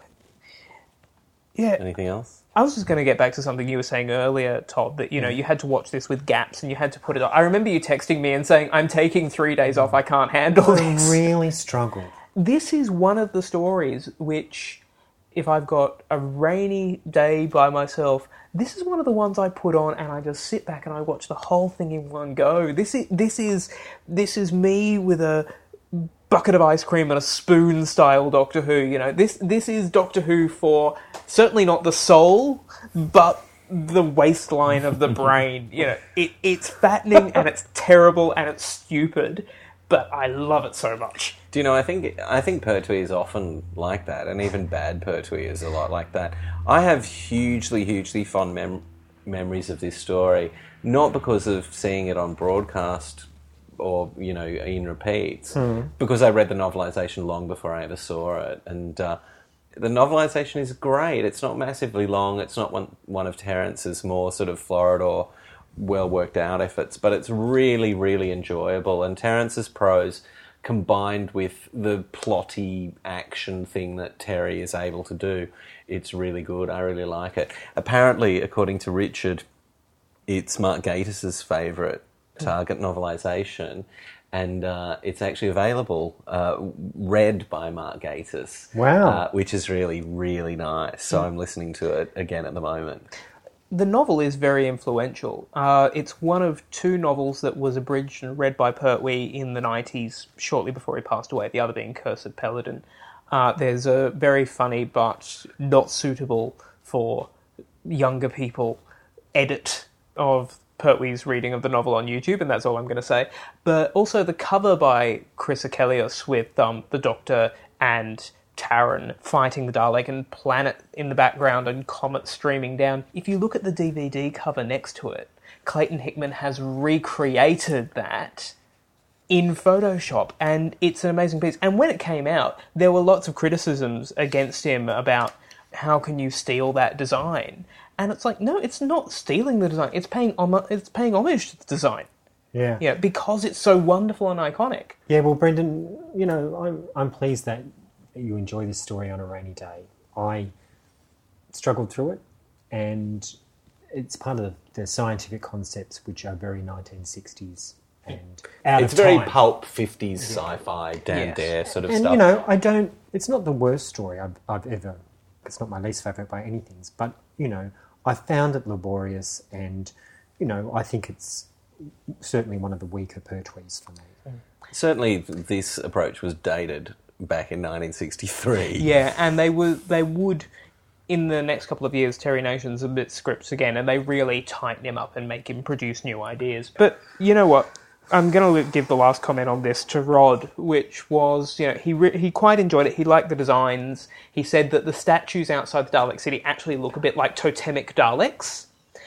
Yeah,
Anything else?
I was just going to get back to something you were saying earlier, Todd, that, you had to watch this with gaps and you had to put it on. I remember you texting me and saying, I'm taking 3 days off, I can't handle this.
I really struggled.
This is one of the stories which, if I've got a rainy day by myself, this is one of the ones I put on and I just sit back and I watch the whole thing in one go. This is me with a bucket of ice cream and a spoon style Doctor Who. This is Doctor Who for certainly not the soul, but the waistline of the brain. It's fattening and it's terrible and it's stupid, but I love it so much.
Do you know, I think Pertwee is often like that, and even bad Pertwee is a lot like that. I have hugely, hugely fond memories of this story, not because of seeing it on broadcast or, in repeats, because I read the novelisation long before I ever saw it. And the novelisation is great. It's not massively long. It's not one of Terence's more sort of florid or well-worked-out efforts, but it's really, really enjoyable. And Terence's prose, combined with the plotty action thing that Terry is able to do, it's really good. I really like it. Apparently, according to Richard, it's Mark Gatiss' favourite Target novelisation, and it's actually available, read by Mark Gatiss.
Wow.
Which is really, really nice. So I'm listening to it again at the moment.
The novel is very influential. It's one of two novels that was abridged and read by Pertwee in the 90s, shortly before he passed away, the other being Curse of Peladon. There's a very funny but not suitable for younger people edit of Pertwee's reading of the novel on YouTube, and that's all I'm going to say. But also the cover by Chris Achillios with the Doctor and Taran fighting the Dalek and Planet in the background and Comet streaming down. If you look at the DVD cover next to it, Clayton Hickman has recreated that in Photoshop, and it's an amazing piece. And when it came out, there were lots of criticisms against him about how can you steal that design? And it's like, no, it's not stealing the design. It's paying homage to the design.
Yeah.
Yeah, because it's so wonderful and iconic.
Yeah, well, Brendan, I'm pleased that you enjoy this story on a rainy day. I struggled through it, and it's part of the scientific concepts which are very 1960s and out
It's
of
very
time.
pulp 50s sci-fi, Dan
Yes.
Dare sort of
And,
stuff.
it's not the worst story I've ever, it's not my least favourite by any means, but, I found it laborious, and, I think it's certainly one of the weaker Pertwees for me.
Certainly this approach was dated back in 1963.
Yeah, and they would, in the next couple of years, Terry Nation submit scripts again, and they really tighten him up and make him produce new ideas. But you know what? I'm going to give the last comment on this to Rod, which was, he quite enjoyed it. He liked the designs. He said that the statues outside the Dalek City actually look a bit like totemic Daleks.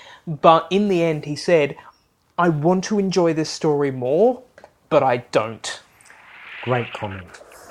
But in the end, he said, I want to enjoy this story more, but I don't.
Great comment.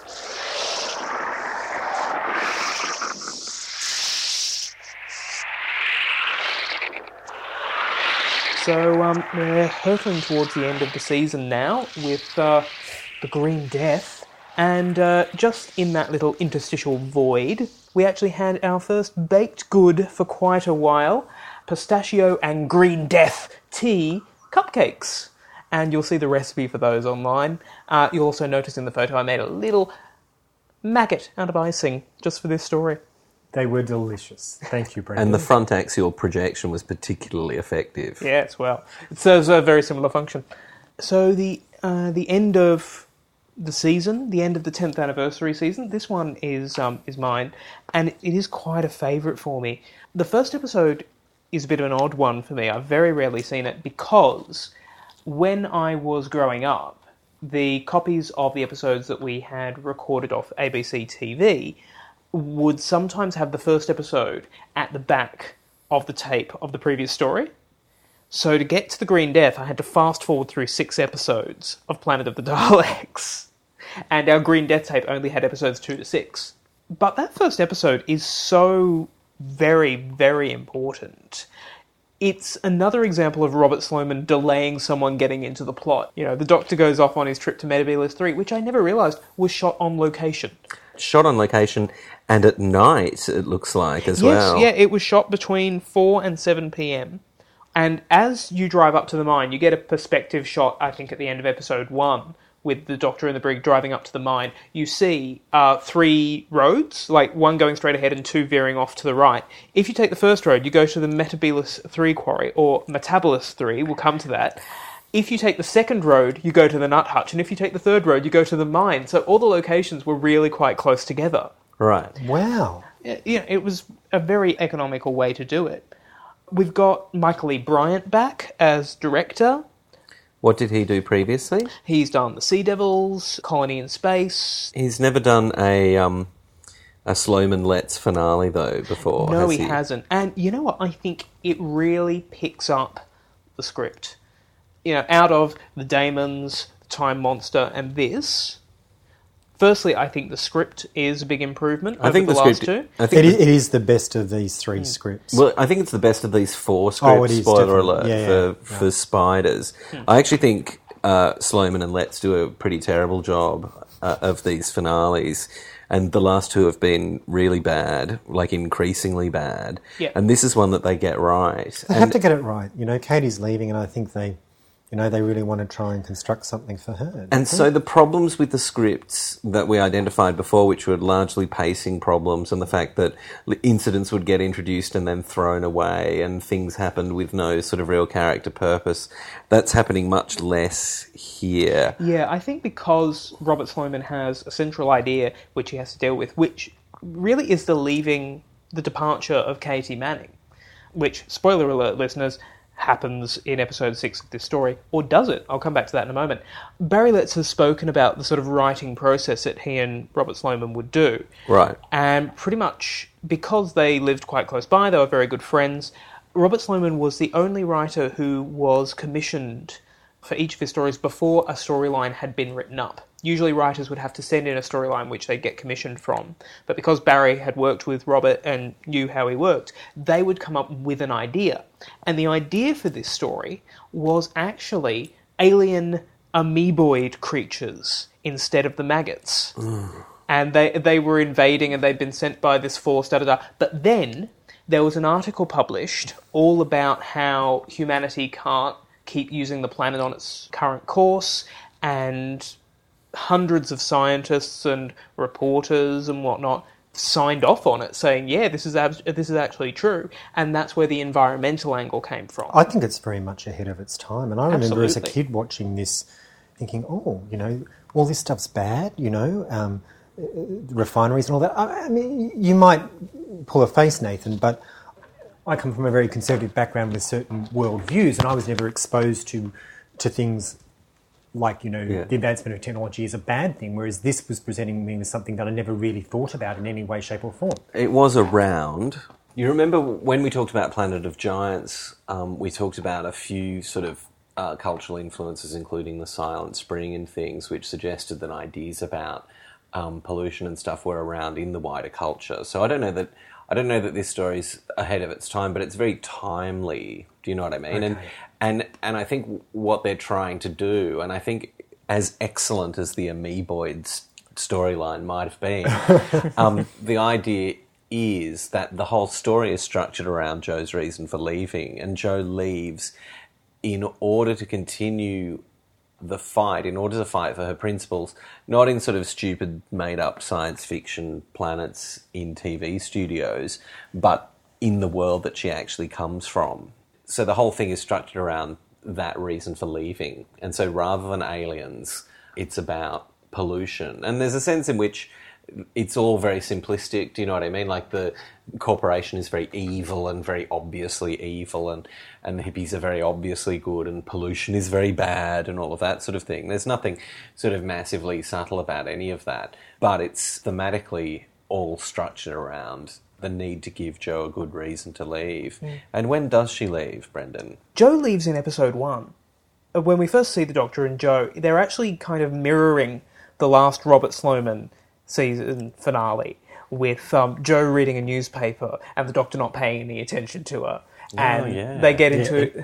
So we're hurtling towards the end of the season now with the Green Death, and just in that little interstitial void, we actually had our first baked good for quite a while, pistachio and Green Death tea cupcakes. And you'll see the recipe for those online. You'll also notice in the photo I made a little maggot out of icing just for this story.
They were delicious. Thank you, Brendan.
And the front axial projection was particularly effective.
Yes, well, it serves a very similar function. So the end of the season, the end of the 10th anniversary season, this one is mine, and it is quite a favourite for me. The first episode is a bit of an odd one for me. I've very rarely seen it because when I was growing up, the copies of the episodes that we had recorded off ABC TV would sometimes have the first episode at the back of the tape of the previous story. So to get to the Green Death, I had to fast forward through 6 episodes of Planet of the Daleks. And our Green Death tape only had episodes 2 to 6. But that first episode is so very, very important. It's another example of Robert Sloman delaying someone getting into the plot. The Doctor goes off on his trip to Metebelis 3, which I never realised was shot on location.
Shot on location and at night, it looks like, as well.
Yes, yeah, it was shot between 4 and 7 p.m. And as you drive up to the mine, you get a perspective shot, I think, at the end of episode 1, with the Doctor and the brig driving up to the mine. You see 3 roads, like one going straight ahead and 2 veering off to the right. If you take the first road, you go to the Metebelis 3 quarry, or Metabolus 3, we'll come to that. If you take the second road, you go to the nut hutch, and if you take the third road, you go to the mine. So all the locations were really quite close together.
Right.
Wow.
It was a very economical way to do it. We've got Michael E. Bryant back as director.
What did he do previously?
He's done The Sea Devils, Colony in Space.
He's never done a a Sloman Letts finale, though, before?
No,
has
he hasn't. And you know what? I think it really picks up the script. Out of the Daemons, the Time Monster, and this. Firstly, I think the script is a big improvement over the last two.
I think
it is the best of these three scripts.
Well, I think it's the best of these four scripts.
Oh, it is,
spoiler
definitely.
alert for Spiders. I actually think Sloman and Letts do a pretty terrible job of these finales. And the last two have been really bad, like increasingly bad.
Yeah.
And this is one that they get right.
They have to get it right. Katie's leaving, and I think they really want to try and construct something for her.
And so the problems with the scripts that we identified before, which were largely pacing problems and the fact that incidents would get introduced and then thrown away and things happened with no sort of real character purpose, that's happening much less here.
Yeah, I think because Robert Sloman has a central idea which he has to deal with, which really is the departure of Katie Manning, which, spoiler alert, listeners, happens in episode 6 of this story, or does it? I'll come back to that in a moment. Barry Letts has spoken about the sort of writing process that he and Robert Sloman would do.
Right.
And pretty much because they lived quite close by, they were very good friends, Robert Sloman was the only writer who was commissioned for each of his stories before a storyline had been written up. Usually writers would have to send in a storyline which they'd get commissioned from. But because Barry had worked with Robert and knew how he worked, they would come up with an idea. And the idea for this story was actually alien amoeboid creatures instead of the maggots. And they were invading and they'd been sent by this force, da-da-da. But then there was an article published all about how humanity can't keep using the planet on its current course, and hundreds of scientists and reporters and whatnot signed off on it, saying, yeah, this is actually true. And that's where the environmental angle came from.
I think it's very much ahead of its time. And I remember as a
Absolutely.
kid watching this thinking, all this stuff's bad, refineries and all that. I mean, you might pull a face, Nathan, but I come from a very conservative background with certain worldviews, and I was never exposed to things like, the advancement of technology is a bad thing, whereas this was presenting me with something that I never really thought about in any way, shape or form.
It was around. You remember when we talked about Planet of Giants, we talked about a few sort of cultural influences, including the Silent Spring and things, which suggested that ideas about pollution and stuff were around in the wider culture. So I don't know that this story's ahead of its time, but it's very timely. Do you know what I mean?
Okay.
And I think what they're trying to do, and I think as excellent as the amoeboid storyline might have been, the idea is that the whole story is structured around Joe's reason for leaving, and Joe leaves in order to continue the fight, in order to fight for her principles, not in sort of stupid made-up science fiction planets in TV studios, but in the world that she actually comes from. So the whole thing is structured around that reason for leaving. And so rather than aliens, it's about pollution. And there's a sense in which it's all very simplistic, do you know what I mean? Like the corporation is very evil and very obviously evil, and the hippies are very obviously good, and pollution is very bad and all of that sort of thing. There's nothing sort of massively subtle about any of that, but it's thematically all structured around the need to give Joe a good reason to leave. And when does she leave, Brendan?
Joe leaves in episode 1. When we first see the Doctor and Joe, they're actually kind of mirroring the last Robert Sloman season finale, with Joe reading a newspaper and the Doctor not paying any attention to her, and they get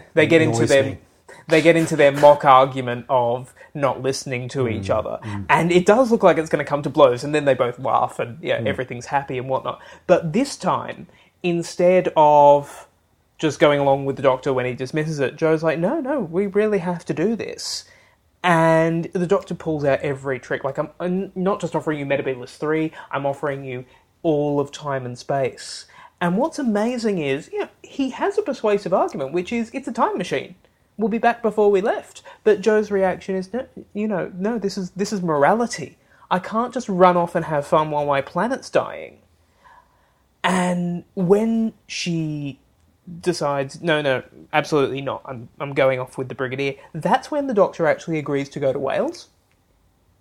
into their mock argument of not listening to each other, and it does look like it's going to come to blows, and then they both laugh and everything's happy and whatnot. But this time, instead of just going along with the Doctor when he dismisses it, Joe's like, no, we really have to do this. And the Doctor pulls out every trick. Like, I'm not just offering you Metabolist 3, I'm offering you all of time and space. And what's amazing is, he has a persuasive argument, which is, it's a time machine. We'll be back before we left. But Joe's reaction is, no, this is morality. I can't just run off and have fun while my planet's dying. And when she decides, no, absolutely not, I'm going off with the Brigadier, that's when the Doctor actually agrees to go to Wales.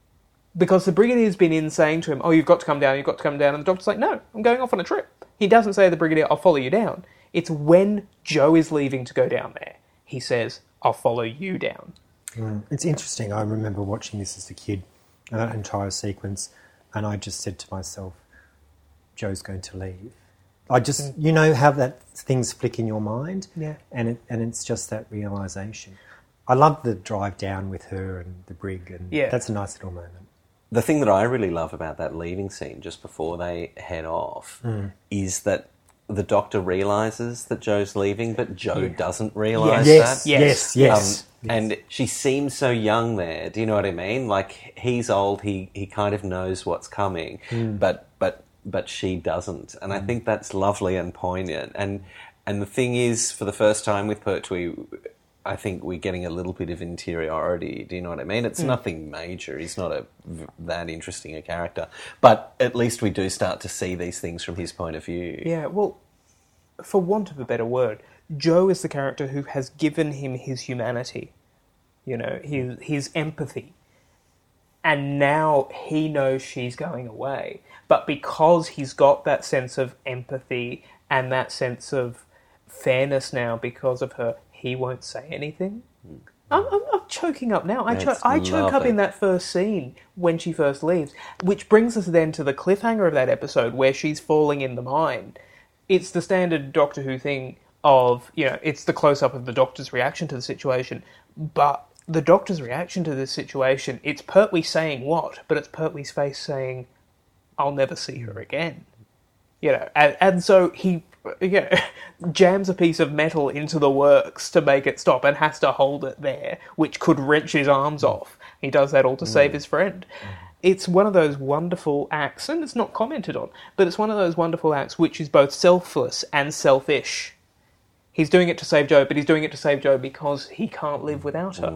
Because the Brigadier's been in saying to him, "Oh, you've got to come down, you've got to come down," and the Doctor's like, "No, I'm going off on a trip." He doesn't say to the Brigadier, "I'll follow you down." It's when Jo is leaving to go down there, he says, "I'll follow you down."
It's interesting. I remember watching this as a kid, that entire sequence, and I just said to myself, Jo's going to leave. I just, you know how that things flick in your mind?
Yeah.
And it's just that realisation. I love the drive down with her and the brig, and that's a nice little moment.
The thing that I really love about that leaving scene just before they head off is that the Doctor realises that Jo's leaving, but Jo doesn't realise that.
Yes.
And she seems so young there. Do you know what I mean? Like, he's old. He kind of knows what's coming, but she doesn't. And I think that's lovely and poignant. And the thing is, for the first time with Pertwee, I think we're getting a little bit of interiority. Do you know what I mean? It's nothing major. He's not that interesting a character. But at least we do start to see these things from his point of view.
Yeah, well, for want of a better word, Jo is the character who has given him his humanity, you know, his empathy. And now he knows she's going away. But because he's got that sense of empathy and that sense of fairness now because of her, he won't say anything. I'm choking up now. I choke up in that first scene when she first leaves, which brings us then to the cliffhanger of that episode where she's falling in the mine. It's the standard Doctor Who thing of, you know, it's the close-up of the Doctor's reaction to the situation, but the Doctor's reaction to this situation, it's Pertwee saying what? But it's Pertwee's face saying, "I'll never see her again." You know, and so he jams a piece of metal into the works to make it stop and has to hold it there, which could wrench his arms off. He does that all to save his friend. It's one of those wonderful acts, and it's not commented on, but it's one of those wonderful acts which is both selfless and selfish. He's doing it to save Jo, but he's doing it to save Jo because he can't live without her.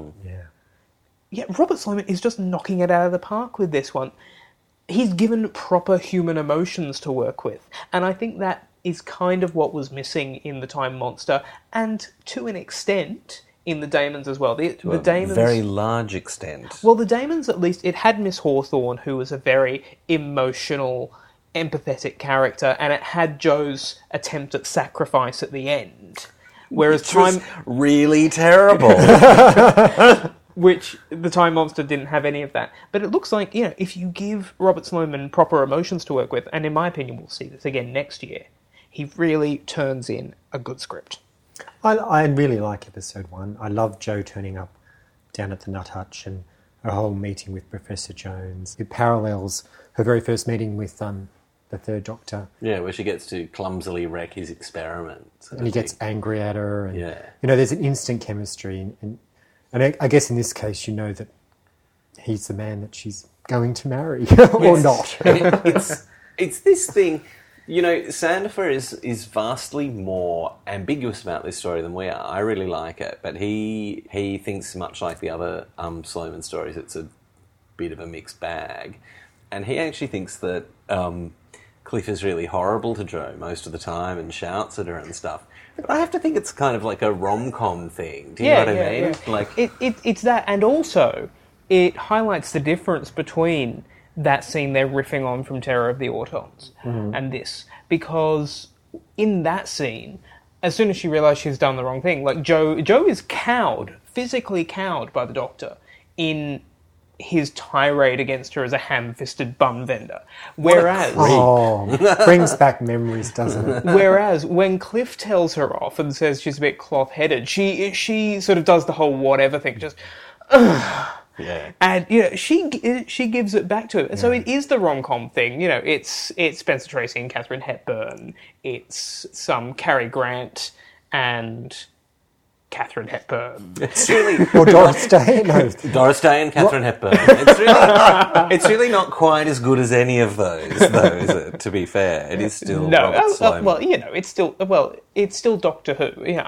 Yeah, Robert Sloman is just knocking it out of the park with this one. He's given proper human emotions to work with, and I think that is kind of what was missing in The Time Monster, and to an extent in the Damons as well. The Damons,
very large extent.
Well, the Damons, at least, it had Miss Hawthorne, who was a very emotional, empathetic character, and it had Jo's attempt at sacrifice at the end. Whereas
Which was really terrible.
Which the Time Monster didn't have any of that. But it looks like, you know, if you give Robert Sloman proper emotions to work with, and in my opinion we'll see this again next year, he really turns in a good script.
I really like episode 1. I love Jo turning up down at the Nut Hutch and her whole meeting with Professor Jones. It parallels her very first meeting with the Third Doctor.
Yeah, where she gets to clumsily wreck his experiment.
And he gets angry at her. And,
yeah.
You know, there's an instant chemistry. And I guess in this case, you know that he's the man that she's going to marry, or not.
It's this thing, you know, Sandifer is vastly more ambiguous about this story than we are. I really like it, but he thinks much like the other Sloman stories, it's a bit of a mixed bag. And he actually thinks that Cliff is really horrible to Jo most of the time and shouts at her and stuff. But I have to think it's kind of like a rom-com thing. Do you know what I mean?
Yeah.
Like
it's that, and also it highlights the difference between that scene they're riffing on from Terror of the Autons and this, because in that scene, as soon as she realised she's done the wrong thing, like Jo is cowed, physically cowed by the Doctor in his tirade against her as a ham-fisted bun vendor. Whereas...
brings back memories, doesn't it?
Whereas when Cliff tells her off and says she's a bit cloth-headed, she sort of does the whole whatever thing, just...
Yeah.
And, you know, she gives it back to him. And so it is the rom-com thing. You know, it's Spencer Tracy and Katharine Hepburn. It's some Cary Grant and Katharine Hepburn.
It's really...
Or Doris Day? No.
Doris Day and Katharine Hepburn. It's really not quite as good as any of those, though, is it? To be fair, it is still Robert Sloman.
Well, you know, it's still Doctor Who. You know,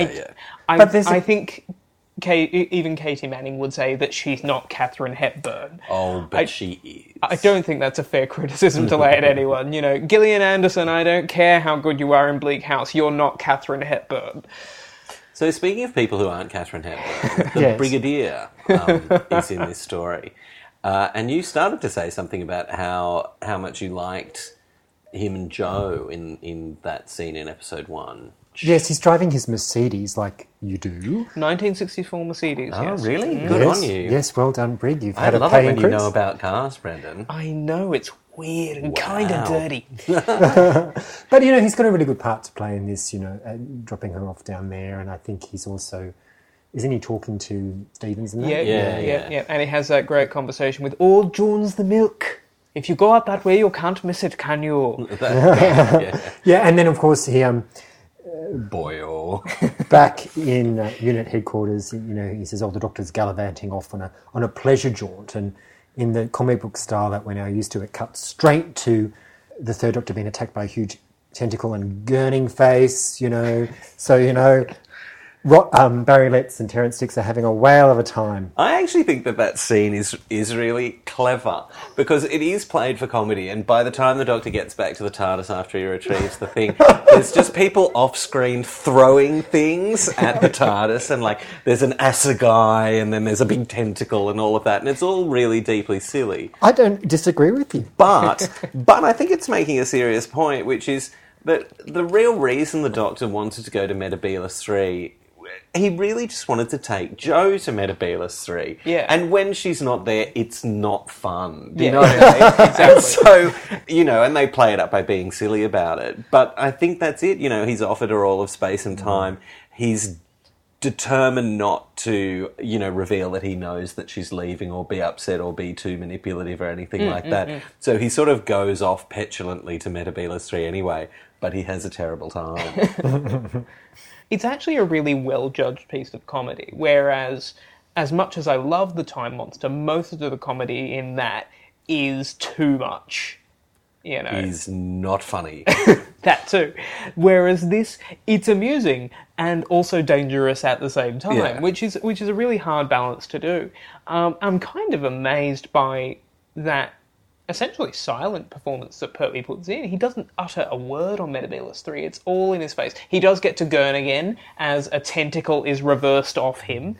I think even Katie Manning would say that she's not Katharine Hepburn.
Oh, but she is.
I don't think that's a fair criticism to lay at anyone. You know, Gillian Anderson, I don't care how good you are in Bleak House, you're not Katharine Hepburn.
So speaking of people who aren't Katharine Hepburn, the
Yes.
Brigadier is in this story. And you started to say something about how much you liked him and Joe in that scene in episode 1.
Yes, he's driving his Mercedes like you do.
1964 Mercedes,
Oh,
yes.
really? Good
yes,
on you.
Yes, well done, Brig. You've
I
had a
love
pay
it when
increase.
you know about cars, Brendan.
I know, it's weird and kind
Wow.
of dirty.
But, he's got a really good part to play in this, dropping her off down there. And I think he's also... Isn't he talking to Stevens in that?
Yeah. And he has that great conversation with Old Jones the Milk. If you go out that way, you can't miss it, can you?
Yeah.
Yeah, and then, of course, he...
Boy,
back in unit headquarters, he says, the doctor's gallivanting off on a pleasure jaunt. And in the comic book style that we're now used to, it cuts straight to the third doctor being attacked by a huge tentacle and gurning face, So, Barry Letts and Terence Dix are having a whale of a time.
I actually think that scene is really clever because it is played for comedy, and by the time the Doctor gets back to the TARDIS after he retrieves the thing, there's just people off-screen throwing things at the TARDIS, and there's an assegai, and then there's a big tentacle and all of that, and it's all really deeply silly.
I don't disagree with you.
But I think it's making a serious point, which is that the real reason the Doctor wanted to go to Metebelis 3, he really just wanted to take Jo to Metebelis 3.
Yeah.
And when she's not there, it's not fun. Do you
Yeah.
know what I mean?
Exactly.
So, and they play it up by being silly about it. But I think that's it. He's offered her all of space and time. He's determined not to, reveal that he knows that she's leaving or be upset or be too manipulative or anything like that. So he sort of goes off petulantly to Metebelis 3 anyway, but he has a terrible time.
It's actually a really well-judged piece of comedy, whereas, as much as I love the Time Monster, most of the comedy in that is too much.
He's not funny.
That too. Whereas this, it's amusing and also dangerous at the same time,
Yeah.
which is a really hard balance to do. I'm kind of amazed by that essentially silent performance that Pertwee puts in. He doesn't utter a word on Metebelis 3. It's all in his face. He does get to gurn again as a tentacle is reversed off him.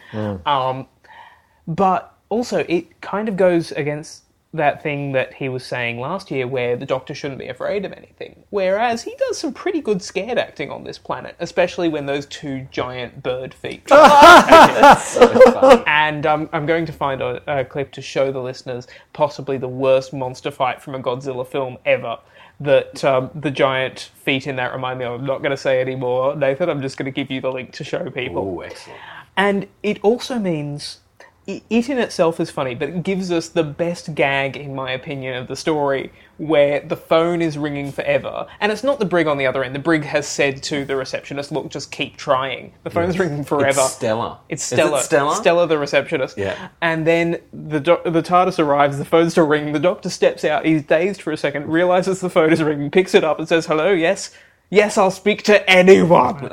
But also it kind of goes against that thing that he was saying last year where the Doctor shouldn't be afraid of anything. Whereas he does some pretty good scared acting on this planet, especially when those two giant bird feet. And I'm going to find a clip to show the listeners possibly the worst monster fight from a Godzilla film ever. That the giant feet in that remind me of. I'm not going to say anymore, Nathan. I'm just going to give you the link to show people.
Oh, excellent.
And it also means... It in itself is funny, but it gives us the best gag, in my opinion, of the story, where the phone is ringing forever. And it's not the Brig on the other end. The Brig has said to the receptionist, look, just keep trying. The phone's ringing forever.
It's Stella.
It's
Is
Stella.
it Stella?
Stella, the receptionist.
Yeah.
And then the TARDIS arrives, the phone's still ringing, the Doctor steps out, he's dazed for a second, realises the phone is ringing, picks it up and says, hello, yes? Yes, I'll speak to anyone.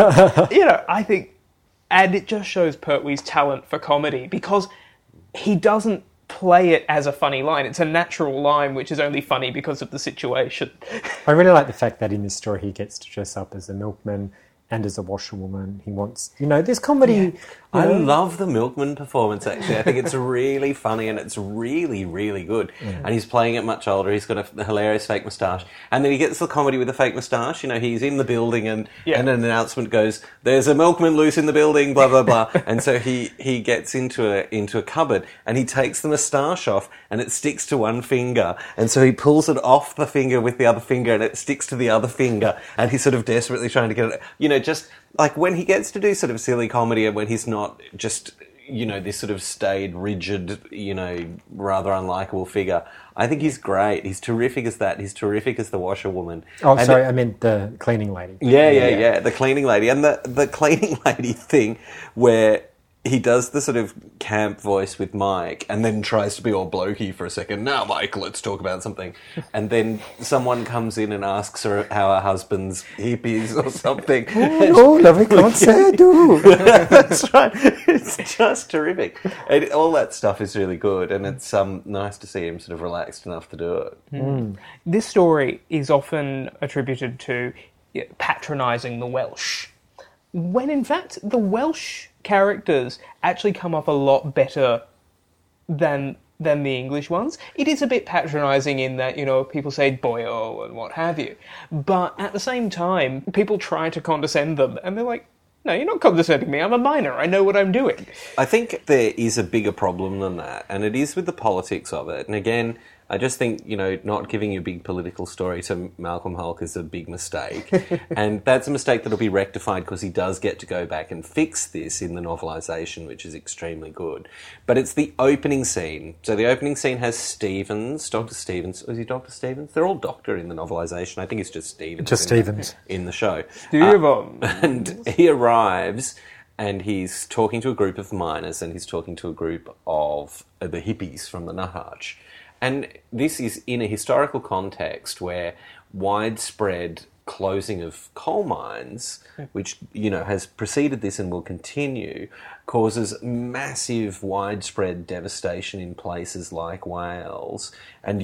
I think... And it just shows Pertwee's talent for comedy, because he doesn't play it as a funny line. It's a natural line, which is only funny because of the situation.
I really like the fact that in this story he gets to dress up as a milkman and as a washerwoman. He wants, this comedy...
I love the milkman performance, actually. I think it's really funny and it's really, really good. And he's playing it much older. He's got a hilarious fake moustache. And then he gets the comedy with the fake moustache. He's in the building and an announcement goes, there's a milkman loose in the building, blah, blah, blah. And so he gets into a cupboard and he takes the moustache off and it sticks to one finger. And so he pulls it off the finger with the other finger and it sticks to the other finger. And he's sort of desperately trying to get it, just... Like, when he gets to do sort of silly comedy and when he's not just, this sort of staid, rigid, rather unlikable figure, I think he's great. He's terrific as that. He's terrific as the washerwoman.
Oh, and sorry, I meant the cleaning lady.
Yeah, the cleaning lady. And the cleaning lady thing where he does the sort of camp voice with Mike and then tries to be all blokey for a second. Now, Mike, let's talk about something. And then someone comes in and asks her how her husband's hip is or something.
Oh, lovely, can't say I do.
That's right. It's just terrific. And all that stuff is really good. And it's nice to see him sort of relaxed enough to do it.
This story is often attributed to patronising the Welsh, when in fact the Welsh characters actually come up a lot better than than the English ones. It is a bit patronising in that, people say boyo and what have you. But at the same time, people try to condescend them, and they're like, no, you're not condescending me. I'm a minor. I know what I'm doing.
I think there is a bigger problem than that, and it is with the politics of it. And again, I just think, not giving you a big political story to Malcolm Hulke is a big mistake. And that's a mistake that'll be rectified because he does get to go back and fix this in the novelisation, which is extremely good. But it's the opening scene. So the opening scene has Stevens, Dr. Stevens. Is he Dr. Stevens? They're all doctor in the novelisation. I think it's just Stevens.
Just Stevens.
In the show.
Stevens.
And he arrives and he's talking to a group of miners and he's talking to a group of the hippies from the Nuthatch. And this is in a historical context where widespread closing of coal mines, which, has preceded this and will continue, causes massive widespread devastation in places like Wales and,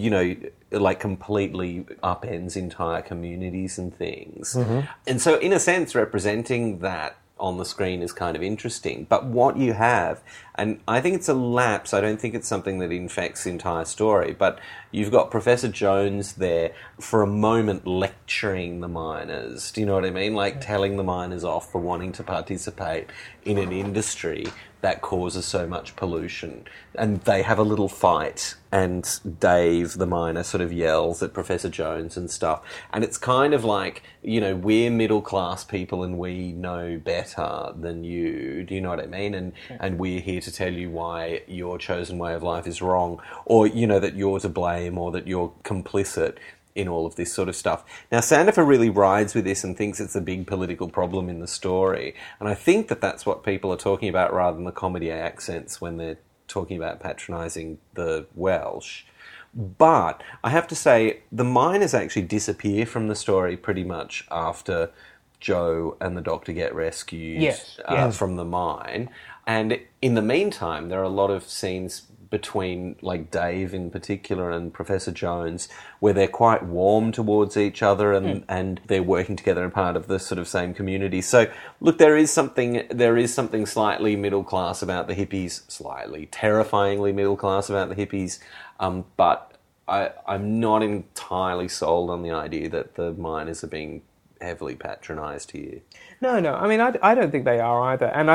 completely upends entire communities and things. Mm-hmm. And so, in a sense, representing that on the screen is kind of interesting. But what you have, and I think it's a lapse, I don't think it's something that infects the entire story, but you've got Professor Jones there for a moment lecturing the miners. Do you know what I mean? Like telling the miners off for wanting to participate in an industry that causes so much pollution. And they have a little fight, and Dave, the miner, sort of yells at Professor Jones and stuff. And it's kind of like, we're middle-class people and we know better than you. Do you know what I mean? And we're here to tell you why your chosen way of life is wrong, or, that you're to blame, or that you're complicit in all of this sort of stuff. Now, Sandifer really rides with this and thinks it's a big political problem in the story. And I think that that's what people are talking about rather than the comedy accents when they're talking about patronising the Welsh. But I have to say, the miners actually disappear from the story pretty much after Joe and the Doctor get rescued from the mine. And in the meantime, there are a lot of scenes between, like, Dave in particular and Professor Jones, where they're quite warm towards each other and they're working together and part of the sort of same community. So, look, there is something slightly middle class about the hippies, slightly terrifyingly middle class about the hippies, but I'm not entirely sold on the idea that the miners are being heavily patronised here.
No, I mean, I don't think they are either, and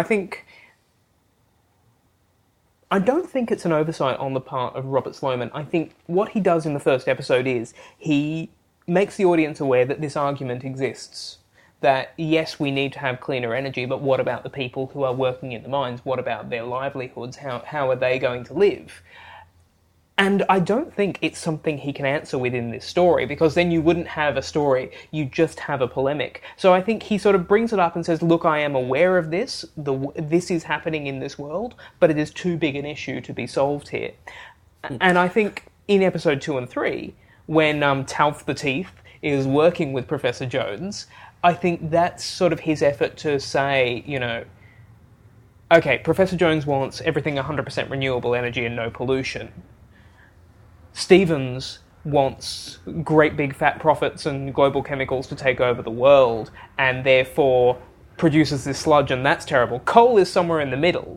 I don't think it's an oversight on the part of Robert Sloman. I think what he does in the first episode is he makes the audience aware that this argument exists. That, yes, we need to have cleaner energy, but what about the people who are working in the mines? What about their livelihoods? How are they going to live? And I don't think it's something he can answer within this story, because then you wouldn't have a story, you just have a polemic. So I think he sort of brings it up and says, look, I am aware of this, this is happening in this world, but it is too big an issue to be solved here. And I think in episode 2 and 3, when Talf the Teeth is working with Professor Jones, I think that's sort of his effort to say, okay, Professor Jones wants everything 100% renewable energy and no pollution. Stevens wants great big fat profits and global chemicals to take over the world, and therefore produces this sludge, and that's terrible. Coal is somewhere in the middle.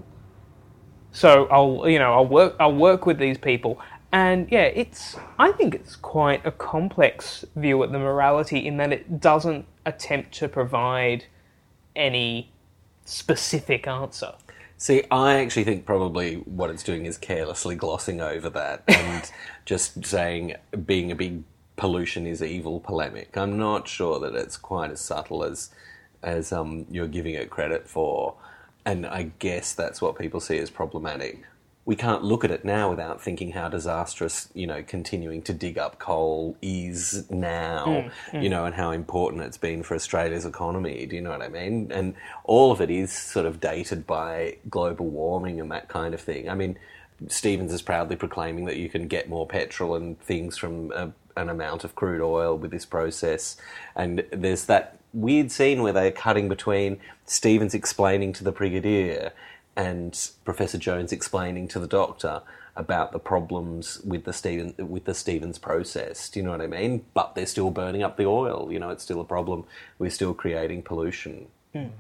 So I'll work with these people. And yeah, I think it's quite a complex view at the morality in that it doesn't attempt to provide any specific answer.
See, I actually think probably what it's doing is carelessly glossing over that and just saying being a big pollution is evil polemic. I'm not sure that it's quite as subtle as you're giving it credit for, and I guess that's what people see as problematic. We can't look at it now without thinking how disastrous, continuing to dig up coal is now, and how important it's been for Australia's economy. Do you know what I mean? And all of it is sort of dated by global warming and that kind of thing. I mean, Stevens is proudly proclaiming that you can get more petrol and things from an amount of crude oil with this process. And there's that weird scene where they're cutting between Stevens explaining to the Brigadier and Professor Jones explaining to the Doctor about the problems with the Stevens process. Do you know what I mean? But they're still burning up the oil. It's still a problem. We're still creating pollution.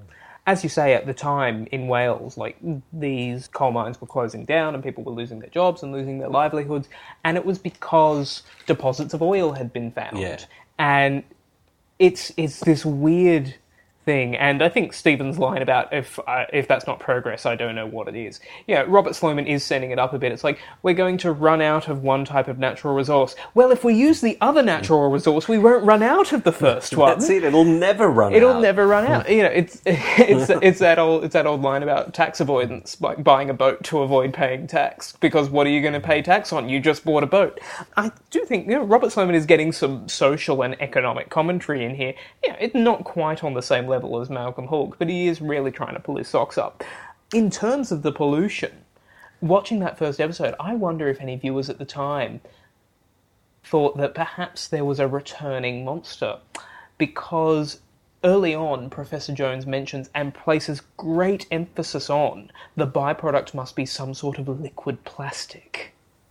as you say, at the time in Wales, like, these coal mines were closing down and people were losing their jobs and losing their livelihoods, and it was because deposits of oil had been found.
Yeah.
And it's this weird thing, and I think Stephen's line about if that's not progress, I don't know what it is. Yeah, Robert Sloman is setting it up a bit. It's like, we're going to run out of one type of natural resource. Well, if we use the other natural resource, we won't run out of the first one.
That's it. It'll never run out.
It'll never run out. You know, it's that old line about tax avoidance, like buying a boat to avoid paying tax. Because what are you going to pay tax on? You just bought a boat. I do think, you know, Robert Sloman is getting some social and economic commentary in here. Yeah, it's not quite on the same level as Malcolm Hawke, but he is really trying to pull his socks up. In terms of the pollution, watching that first episode, I wonder if any viewers at the time thought that perhaps there was a returning monster, because early on, Professor Jones mentions and places great emphasis on the byproduct must be some sort of liquid plastic.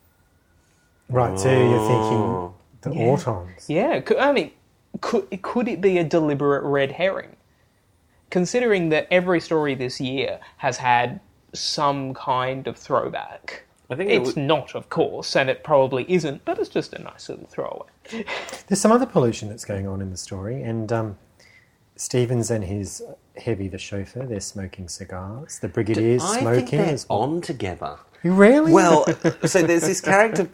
Right, so you're thinking the Autons.
Yeah, I mean, could it be a deliberate red herring? Considering that every story this year has had some kind of throwback.
I think
it's not, of course, and it probably isn't, but it's just a nice little throwaway.
There's some other pollution that's going on in the story, and Stevens and his Heavy the chauffeur, they're smoking cigars. The Brigadier's smoking.
I think they're
as well.
on together.
Really?
Well, so there's this character,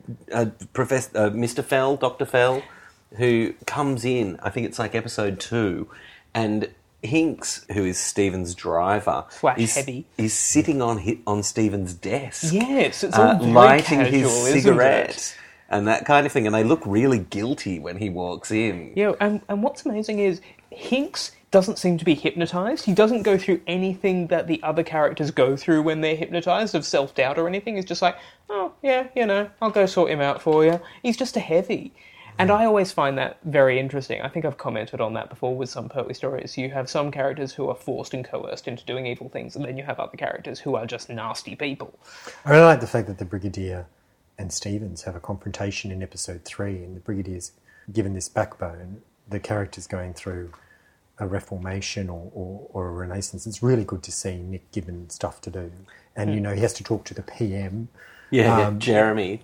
Mr. Fell, Dr. Fell, who comes in, I think it's like episode 2, and Hinks, who is Stephen's driver,
Heavy,
is sitting on Stephen's desk.
Yes, it's all very
lighting
casual,
his
isn't
cigarette
it?
and that kind of thing, and they look really guilty when he walks in.
Yeah, and what's amazing is Hinks doesn't seem to be hypnotised. He doesn't go through anything that the other characters go through when they're hypnotised, of self-doubt or anything. He's just like, oh, yeah, you know, I'll go sort him out for you. He's just a Heavy. And I always find that very interesting. I think I've commented on that before with some Pertwee stories. You have some characters who are forced and coerced into doing evil things, and then you have other characters who are just nasty people.
I really like the fact that the Brigadier and Stevens have a confrontation in episode 3, and the Brigadier's given this backbone. The character's going through a reformation or a renaissance. It's really good to see Nick given stuff to do. And, you know, he has to talk to the PM.
Jeremy.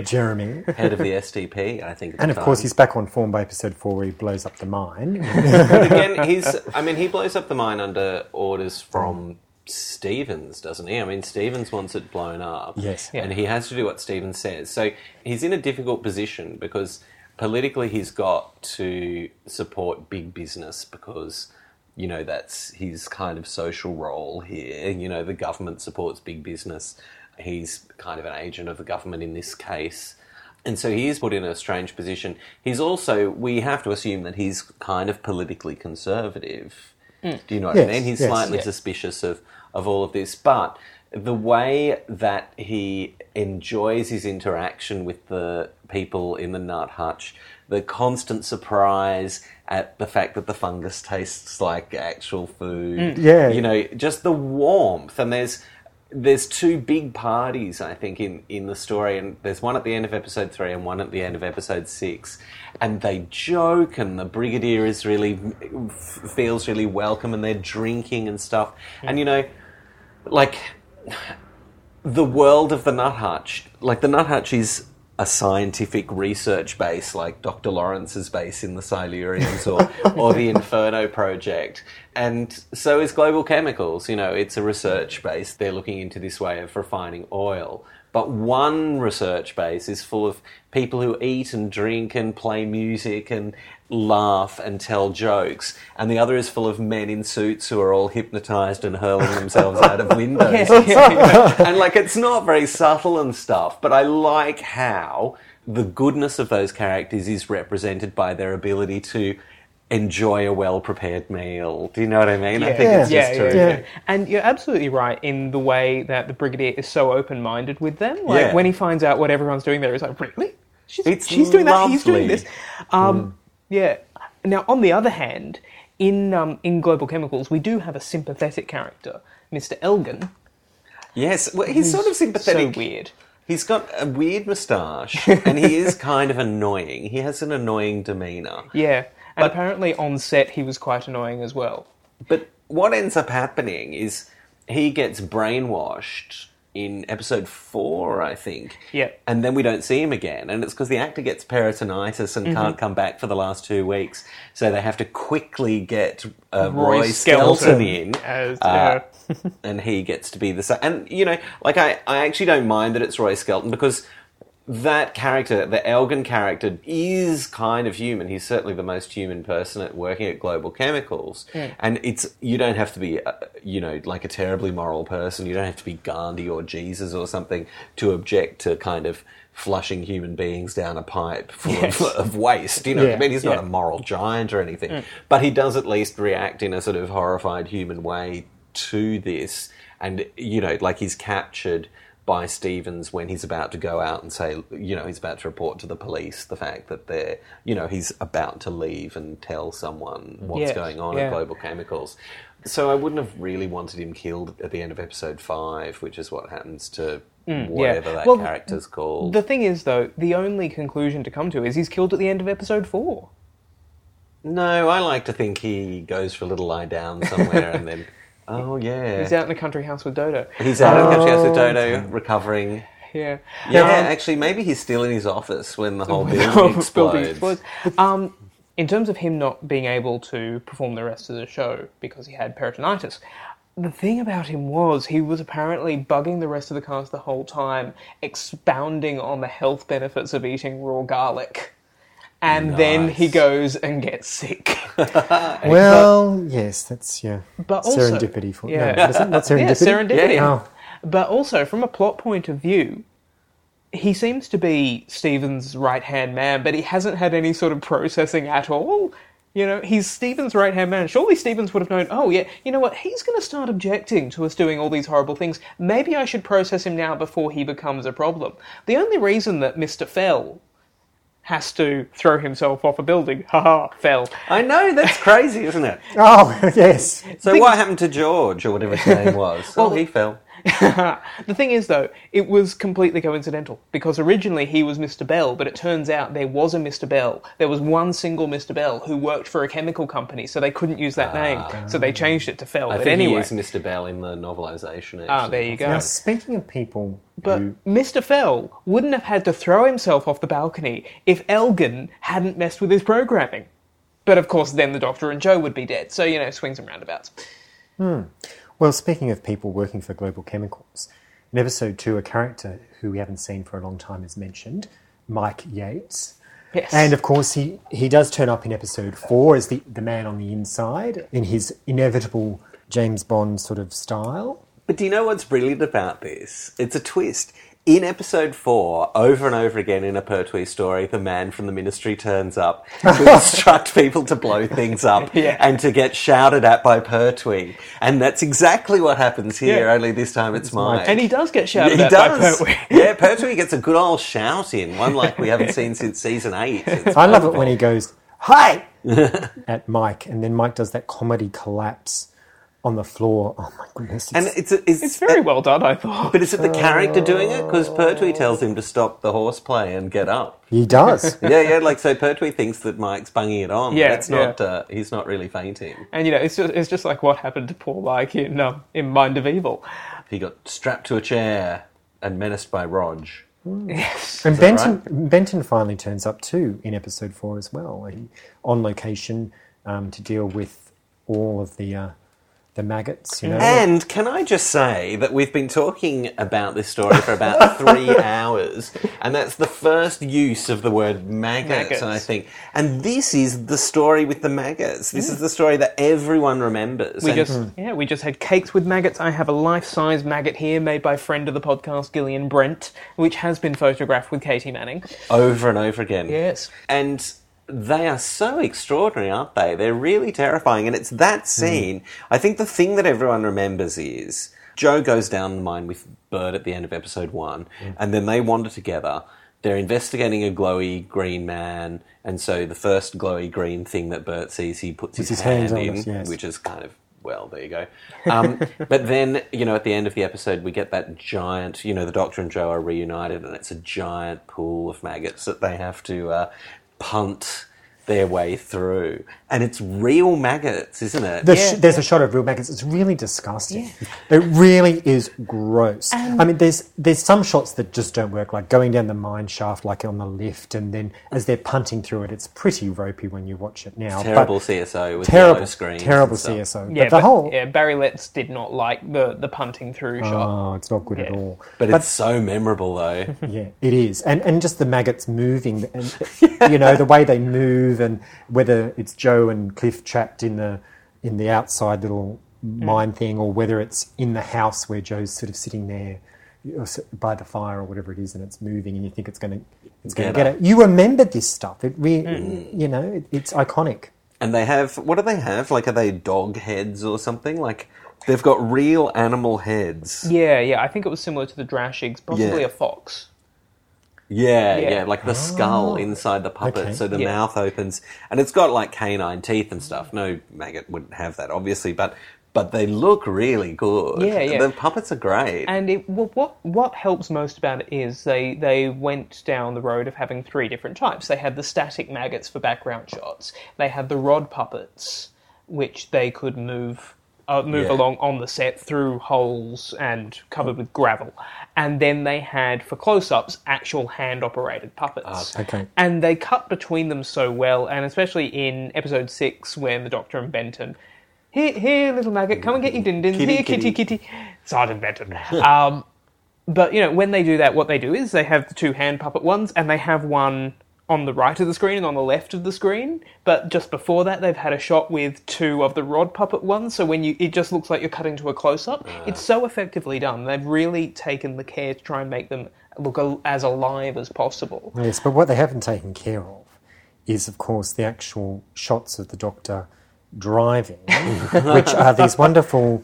Head of the STP, I think.
And of course, he's back on form by episode 4 where he blows up the mine.
But again, he blows up the mine under orders from Stevens, doesn't he? I mean, Stevens wants it blown up.
Yes.
And he has to do what Stevens says. So he's in a difficult position because politically he's got to support big business because, you know, that's his kind of social role here. You know, the government supports big business. He's kind of an agent of the government in this case. And so he is put in a strange position. He's also, we have to assume that he's kind of politically conservative. Do you know what I mean? He's slightly suspicious of all of this. But the way that he enjoys his interaction with the people in the Nut Hutch, the constant surprise at the fact that the fungus tastes like actual food. You know, just the warmth. And there's 2 big parties, I think, in the story, and there's one at the end of episode 3 and one at the end of episode 6, and they joke, and the Brigadier is really feels really welcome, and they're drinking and stuff, and you know, like the world of the Nut Hutch, like the Nut Hutch is a scientific research base like Dr. Lawrence's base in the Silurians or the Inferno Project. And so is Global Chemicals. You know, it's a research base. They're looking into this way of refining oil. But one research base is full of people who eat and drink and play music and laugh and tell jokes. And the other is full of men in suits who are all hypnotised and hurling themselves out of windows. And, like, it's not very subtle and stuff, but I like how the goodness of those characters is represented by their ability to enjoy a well-prepared meal. Do you know what I mean? I think it's just terrific.
And you're absolutely right in the way that the Brigadier is so open-minded with them. Like, when he finds out what everyone's doing there, he's like, really? She's doing that, he's doing this. Yeah. Now, on the other hand, in Global Chemicals, we do have a sympathetic character, Mr. Elgin.
Yes, well, he's sort of sympathetic.
So weird.
He's got a weird moustache, and he is kind of annoying. He has an annoying demeanour.
Yeah. And apparently on set he was quite annoying as well.
But what ends up happening is he gets brainwashed in episode 4, I think.
Yeah.
And then we don't see him again. And it's because the actor gets peritonitis and can't come back for the last 2 weeks. So they have to quickly get Roy Skelton in. And he gets to be the... And, you know, like, I actually don't mind that it's Roy Skelton because that character, the Elgin character, is kind of human. He's certainly the most human person working at Global Chemicals. And you don't have to be, you know, like a terribly moral person. You don't have to be Gandhi or Jesus or something to object to kind of flushing human beings down a pipe full of waste. You know, I mean, he's not a moral giant or anything. But he does at least react in a sort of horrified human way to this. And, you know, like he's captured by Stevens when he's about to go out and say, you know, he's about to report to the police the fact that they're, you know, he's about to leave and tell someone what's going on at Global Chemicals. So I wouldn't have really wanted him killed at the end of episode 5, which is what happens to whatever that character's called.
The thing is, though, the only conclusion to come to is he's killed at the end of episode 4.
No, I like to think he goes for a little lie down somewhere and then... Oh, yeah.
He's out in the country house with Dodo.
He's out in the country house with Dodo, recovering.
Yeah.
Yeah, actually, maybe he's still in his office when the whole building explodes.
In terms of him not being able to perform the rest of the show because he had peritonitis, the thing about him was he was apparently bugging the rest of the cast the whole time, expounding on the health benefits of eating raw garlic. And then he goes and gets sick.
Well, yes, that's,
but also,
serendipity. For,
yeah.
No, is it not serendipity?
Yeah, serendipity.
Yeah.
Oh.
But also, from a plot point of view, he seems to be Stevens' right-hand man, but he hasn't had any sort of processing at all. You know, he's Stevens' right-hand man. Surely Stevens would have known, oh, yeah, you know what, he's going to start objecting to us doing all these horrible things. Maybe I should process him now before he becomes a problem. The only reason that Mr. Fell has to throw himself off a building. Haha, fell.
I know, that's crazy, isn't it?
Oh, yes.
So what happened to George, or whatever his name was? Well, he fell.
The thing is, though, it was completely coincidental, because originally he was Mr. Bell, but it turns out there was a Mr. Bell. There was one single Mr. Bell who worked for a chemical company, so they couldn't use that name, so they changed it to Fell.
I
but
think
anyway,
he is Mr. Bell in the novelisation.
there you go.
Now, speaking of people
But Mr. Fell wouldn't have had to throw himself off the balcony if Elgin hadn't messed with his programming. But of course, then the Doctor and Joe would be dead, so, you know, swings and roundabouts.
Well, speaking of people working for Global Chemicals, in episode 2, a character who we haven't seen for a long time is mentioned, Mike Yates.
Yes.
And, of course, he does turn up in episode 4 as the man on the inside, in his inevitable James Bond sort of style.
But do you know what's brilliant about this? It's a twist. In episode 4, over and over again in a Pertwee story, the man from the Ministry turns up to instruct people to blow things up and to get shouted at by Pertwee. And that's exactly what happens here, only this time it's Mike.
And he does get shouted at by Pertwee.
Yeah, Pertwee gets a good old shout in, one like we haven't seen since season 8.
I love it when he goes, "Hi!" at Mike, and then Mike does that comedy collapse on the floor. Oh my goodness.
And
it's very well done, I thought.
But is it the character doing it? Because Pertwee tells him to stop the horseplay and get up.
He does.
Like, so Pertwee thinks that Mike's bunging it on.
Yeah,
That's not, he's not really fainting.
And, you know, it's just like what happened to poor Mike in Mind of Evil.
He got strapped to a chair and menaced by Rog.
Yes.
And Benton finally turns up too in episode 4 as well, on location to deal with all of the maggots, you know.
And can I just say that we've been talking about this story for about 3 hours, and that's the first use of the word maggots. I think. And this is the story with the maggots. This is the story that everyone remembers.
We just had cakes with maggots. I have a life-size maggot here made by friend of the podcast, Gillian Brent, which has been photographed with Katie Manning.
Over and over again.
Yes.
And they are so extraordinary, aren't they? They're really terrifying. And it's that scene. I think the thing that everyone remembers is Joe goes down the mine with Bert at the end of episode 1, and then they wander together. They're investigating a glowy green man, and so the first glowy green thing that Bert sees, he puts his hand in, which is kind of, well, there you go. But then, you know, at the end of the episode, we get that giant, you know, the Doctor and Joe are reunited, and it's a giant pool of maggots that they have to punt their way through. And it's real maggots, isn't it?
There's a shot of real maggots. It's really disgusting. It really is gross. I mean, there's some shots that just don't work, like going down the mine shaft, like on the lift, and then as they're punting through it, it's pretty ropey when you watch it now.
Terrible CSO with yellow screens.
Terrible CSO.
Yeah,
but
Barry Letts did not like the punting through shot.
Oh, it's not good at all.
But it's so memorable, though.
Yeah, it is. And just the maggots moving, and you know, the way they move, and whether it's Joe and Cliff trapped in the outside little mine thing, or whether it's in the house where Joe's sort of sitting there by the fire or whatever it is, and it's moving, and you think it's going to get it. You remember this stuff. It really, you know, it's iconic.
And they have, what do they have? Like, are they dog heads or something? Like, they've got real animal heads.
Yeah. I think it was similar to the Drashigs, possibly a fox.
Yeah, like the skull inside the puppet, so the mouth opens, and it's got like canine teeth and stuff. No maggot wouldn't have that, obviously, but they look really good.
Yeah.
The puppets are great.
And what helps most about it is they went down the road of having 3 different types. They had the static maggots for background shots. They had the rod puppets, which they could move along on the set through holes and covered with gravel. And then they had, for close-ups, actual hand-operated puppets.
Okay.
And they cut between them so well, and especially in episode 6, when the Doctor and Benton... Here, little maggot, come and get your din-dins. Here, kitty. Sergeant Benton. But, you know, when they do that, what they do is they have the 2 hand puppet ones, and they have one on the right of the screen and on the left of the screen. But just before that, they've had a shot with 2 of the rod puppet ones, so it just looks like you're cutting to a close-up. It's so effectively done. They've really taken the care to try and make them look as alive as possible.
Yes, but what they haven't taken care of is, of course, the actual shots of the Doctor driving, which are these wonderful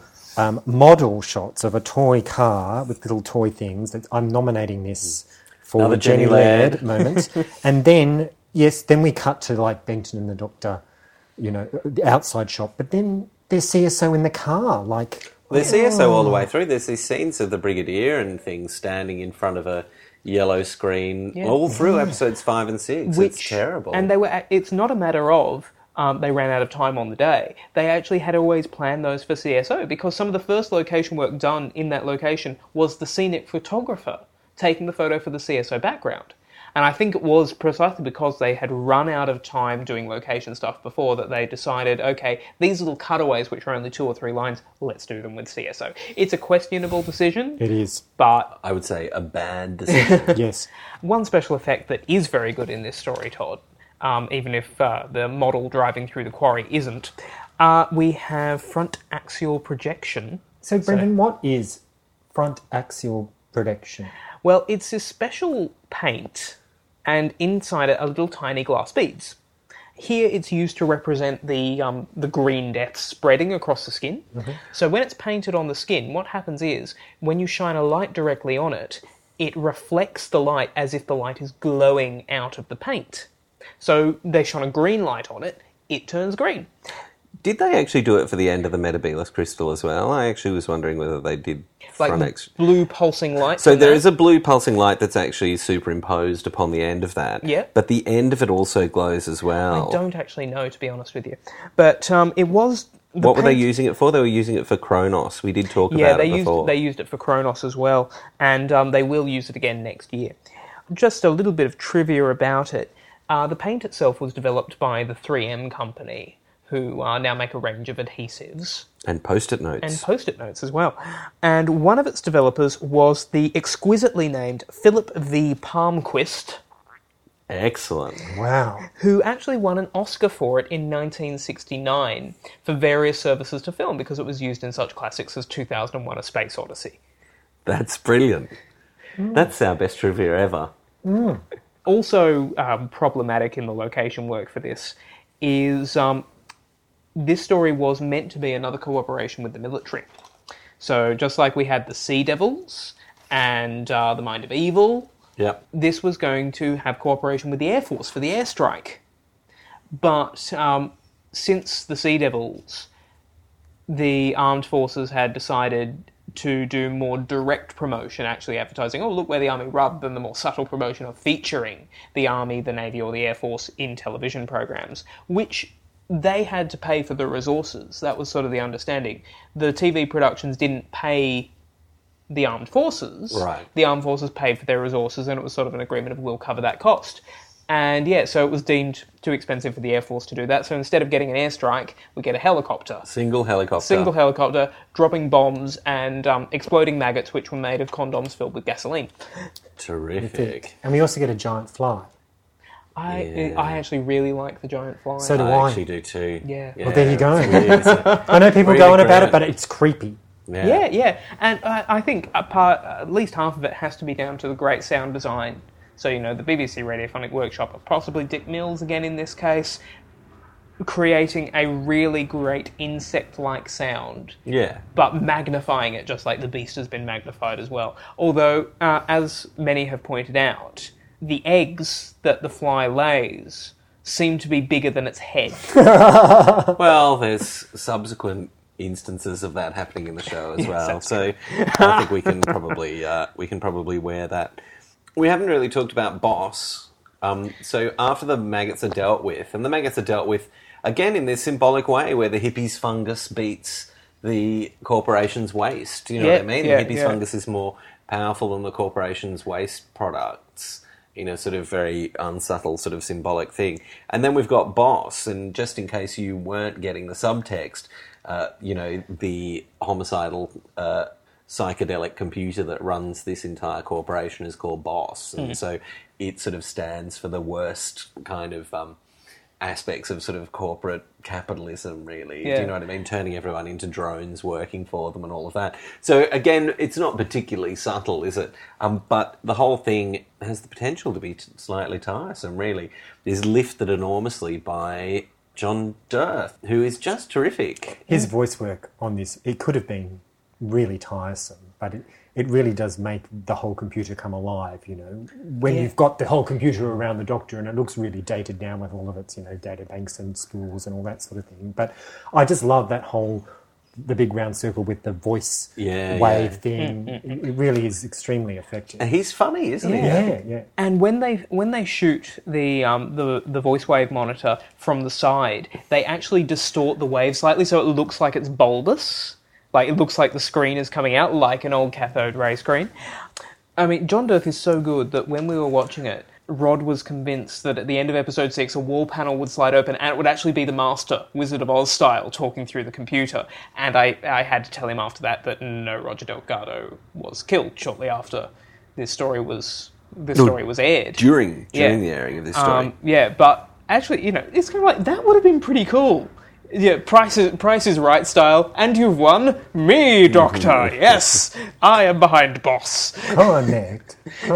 model shots of a toy car with little toy things. I'm nominating this for the Jenny Laird moment. And then, then we cut to like Benton and the Doctor, you know, the outside shot, but then there's CSO in the car, like...
There's CSO all the way through. There's these scenes of the Brigadier and things standing in front of a yellow screen all through episodes 5 and 6. It's terrible.
And it's not a matter of... they ran out of time on the day. They actually had always planned those for CSO, because some of the first location work done in that location was the scenic photographer taking the photo for the CSO background. And I think it was precisely because they had run out of time doing location stuff before that they decided, okay, these little cutaways, which are only 2 or 3 lines, let's do them with CSO. It's a questionable decision.
It is.
But...
I would say a bad decision.
Yes.
One special effect that is very good in this story, Todd, even if the model driving through the quarry isn't, we have front axial projection.
So, Brendan, what is front axial projection?
Well, it's this special paint, and inside it are little tiny glass beads. Here it's used to represent the green death spreading across the skin. Mm-hmm. So when it's painted on the skin, what happens is, when you shine a light directly on it, it reflects the light as if the light is glowing out of the paint. So they shone a green light on it, it turns green.
Did they actually do it for the end of the Metebelis crystal as well? I actually was wondering whether they did
blue pulsing light.
So there is a blue pulsing light that's actually superimposed upon the end of that.
Yeah.
But the end of it also glows as well.
I don't actually know, to be honest with you. But it was...
What were they using it for? They were using it for Kronos. We did talk about it before.
They used it for Kronos as well, and they will use it again next year. Just a little bit of trivia about it. The paint itself was developed by the 3M company, who now make a range of adhesives.
And Post-it notes.
And Post-it notes as well. And one of its developers was the exquisitely named Philip V. Palmquist.
Excellent.
Wow.
Who actually won an Oscar for it in 1969 for various services to film, because it was used in such classics as 2001: A Space Odyssey.
That's brilliant. That's our best trivia ever.
Also problematic in the location work for this is this story was meant to be another cooperation with the military. So just like we had the Sea Devils and the Mind of Evil, this was going to have cooperation with the Air Force for the airstrike. But since the Sea Devils, the armed forces had decided to do more direct promotion, actually advertising, oh, look, we're the Army, rather than the more subtle promotion of featuring the Army, the Navy, or the Air Force in television programs, which they had to pay for the resources. That was sort of the understanding. The TV productions didn't pay the armed forces.
Right.
The armed forces paid for their resources, and it was sort of an agreement of we'll cover that cost. And yeah, so it was deemed too expensive for the Air Force to do that. So instead of getting an airstrike, we get a helicopter.
Single helicopter.
Dropping bombs and exploding maggots, which were made of condoms filled with gasoline.
Terrific.
And we also get a giant fly.
I actually really like the giant fly.
So do
I
I.
actually do too.
Yeah.
Well, there you go.
It's weird, isn't it?
I know people
Really
go on about
great.
it, but it's creepy.
Yeah. And I think at least half of it has to be down to the great sound design. So, the BBC Radiophonic Workshop, or possibly Dick Mills again in this case, creating a really great insect-like sound.
Yeah.
But magnifying it just like the beast has been magnified as well. Although, as many have pointed out, the eggs that the fly lays seem to be bigger than its head.
Well, there's subsequent instances of that happening in the show as well. So I think we can probably wear that. We haven't really talked about Boss. So after the maggots are dealt with, and the maggots are dealt with again in this symbolic way, where the hippies fungus beats the corporation's waste. You know what I mean? The hippies fungus is more powerful than the corporation's waste products, in a sort of very unsubtle sort of symbolic thing. And then we've got Boss, and just in case you weren't getting the subtext, the homicidal psychedelic computer that runs this entire corporation is called Boss. And so it sort of stands for the worst kind of aspects of sort of corporate capitalism, really.
Yeah.
Do you know what I mean? Turning everyone into drones, working for them and all of that. So again, it's not particularly subtle, is it? But the whole thing has the potential to be slightly tiresome, really. Is lifted enormously by John Dirth, who is just terrific.
His voice work on this, it could have been really tiresome, but it really does make the whole computer come alive, when you've got the whole computer around the Doctor and it looks really dated down with all of its, data banks and spools and all that sort of thing. But I just love that the big round circle with the voice wave thing. It really is extremely effective.
And he's funny, isn't he?
Yeah.
And when they shoot the voice wave monitor from the side, they actually distort the wave slightly so it looks like it's bulbous. Like, it looks like the screen is coming out like an old cathode ray screen. I mean, John Dirth is so good that when we were watching it, Rod was convinced that at the end of episode 6, a wall panel would slide open and it would actually be the Master, Wizard of Oz style, talking through the computer. And I had to tell him after that no, Roger Delgado was killed shortly after this story was aired.
During the airing of this story.
But actually, it's kind of like, that would have been pretty cool. Yeah, Price is Right style, and you've won me, Doctor. Yes, I am behind Boss.
Connect,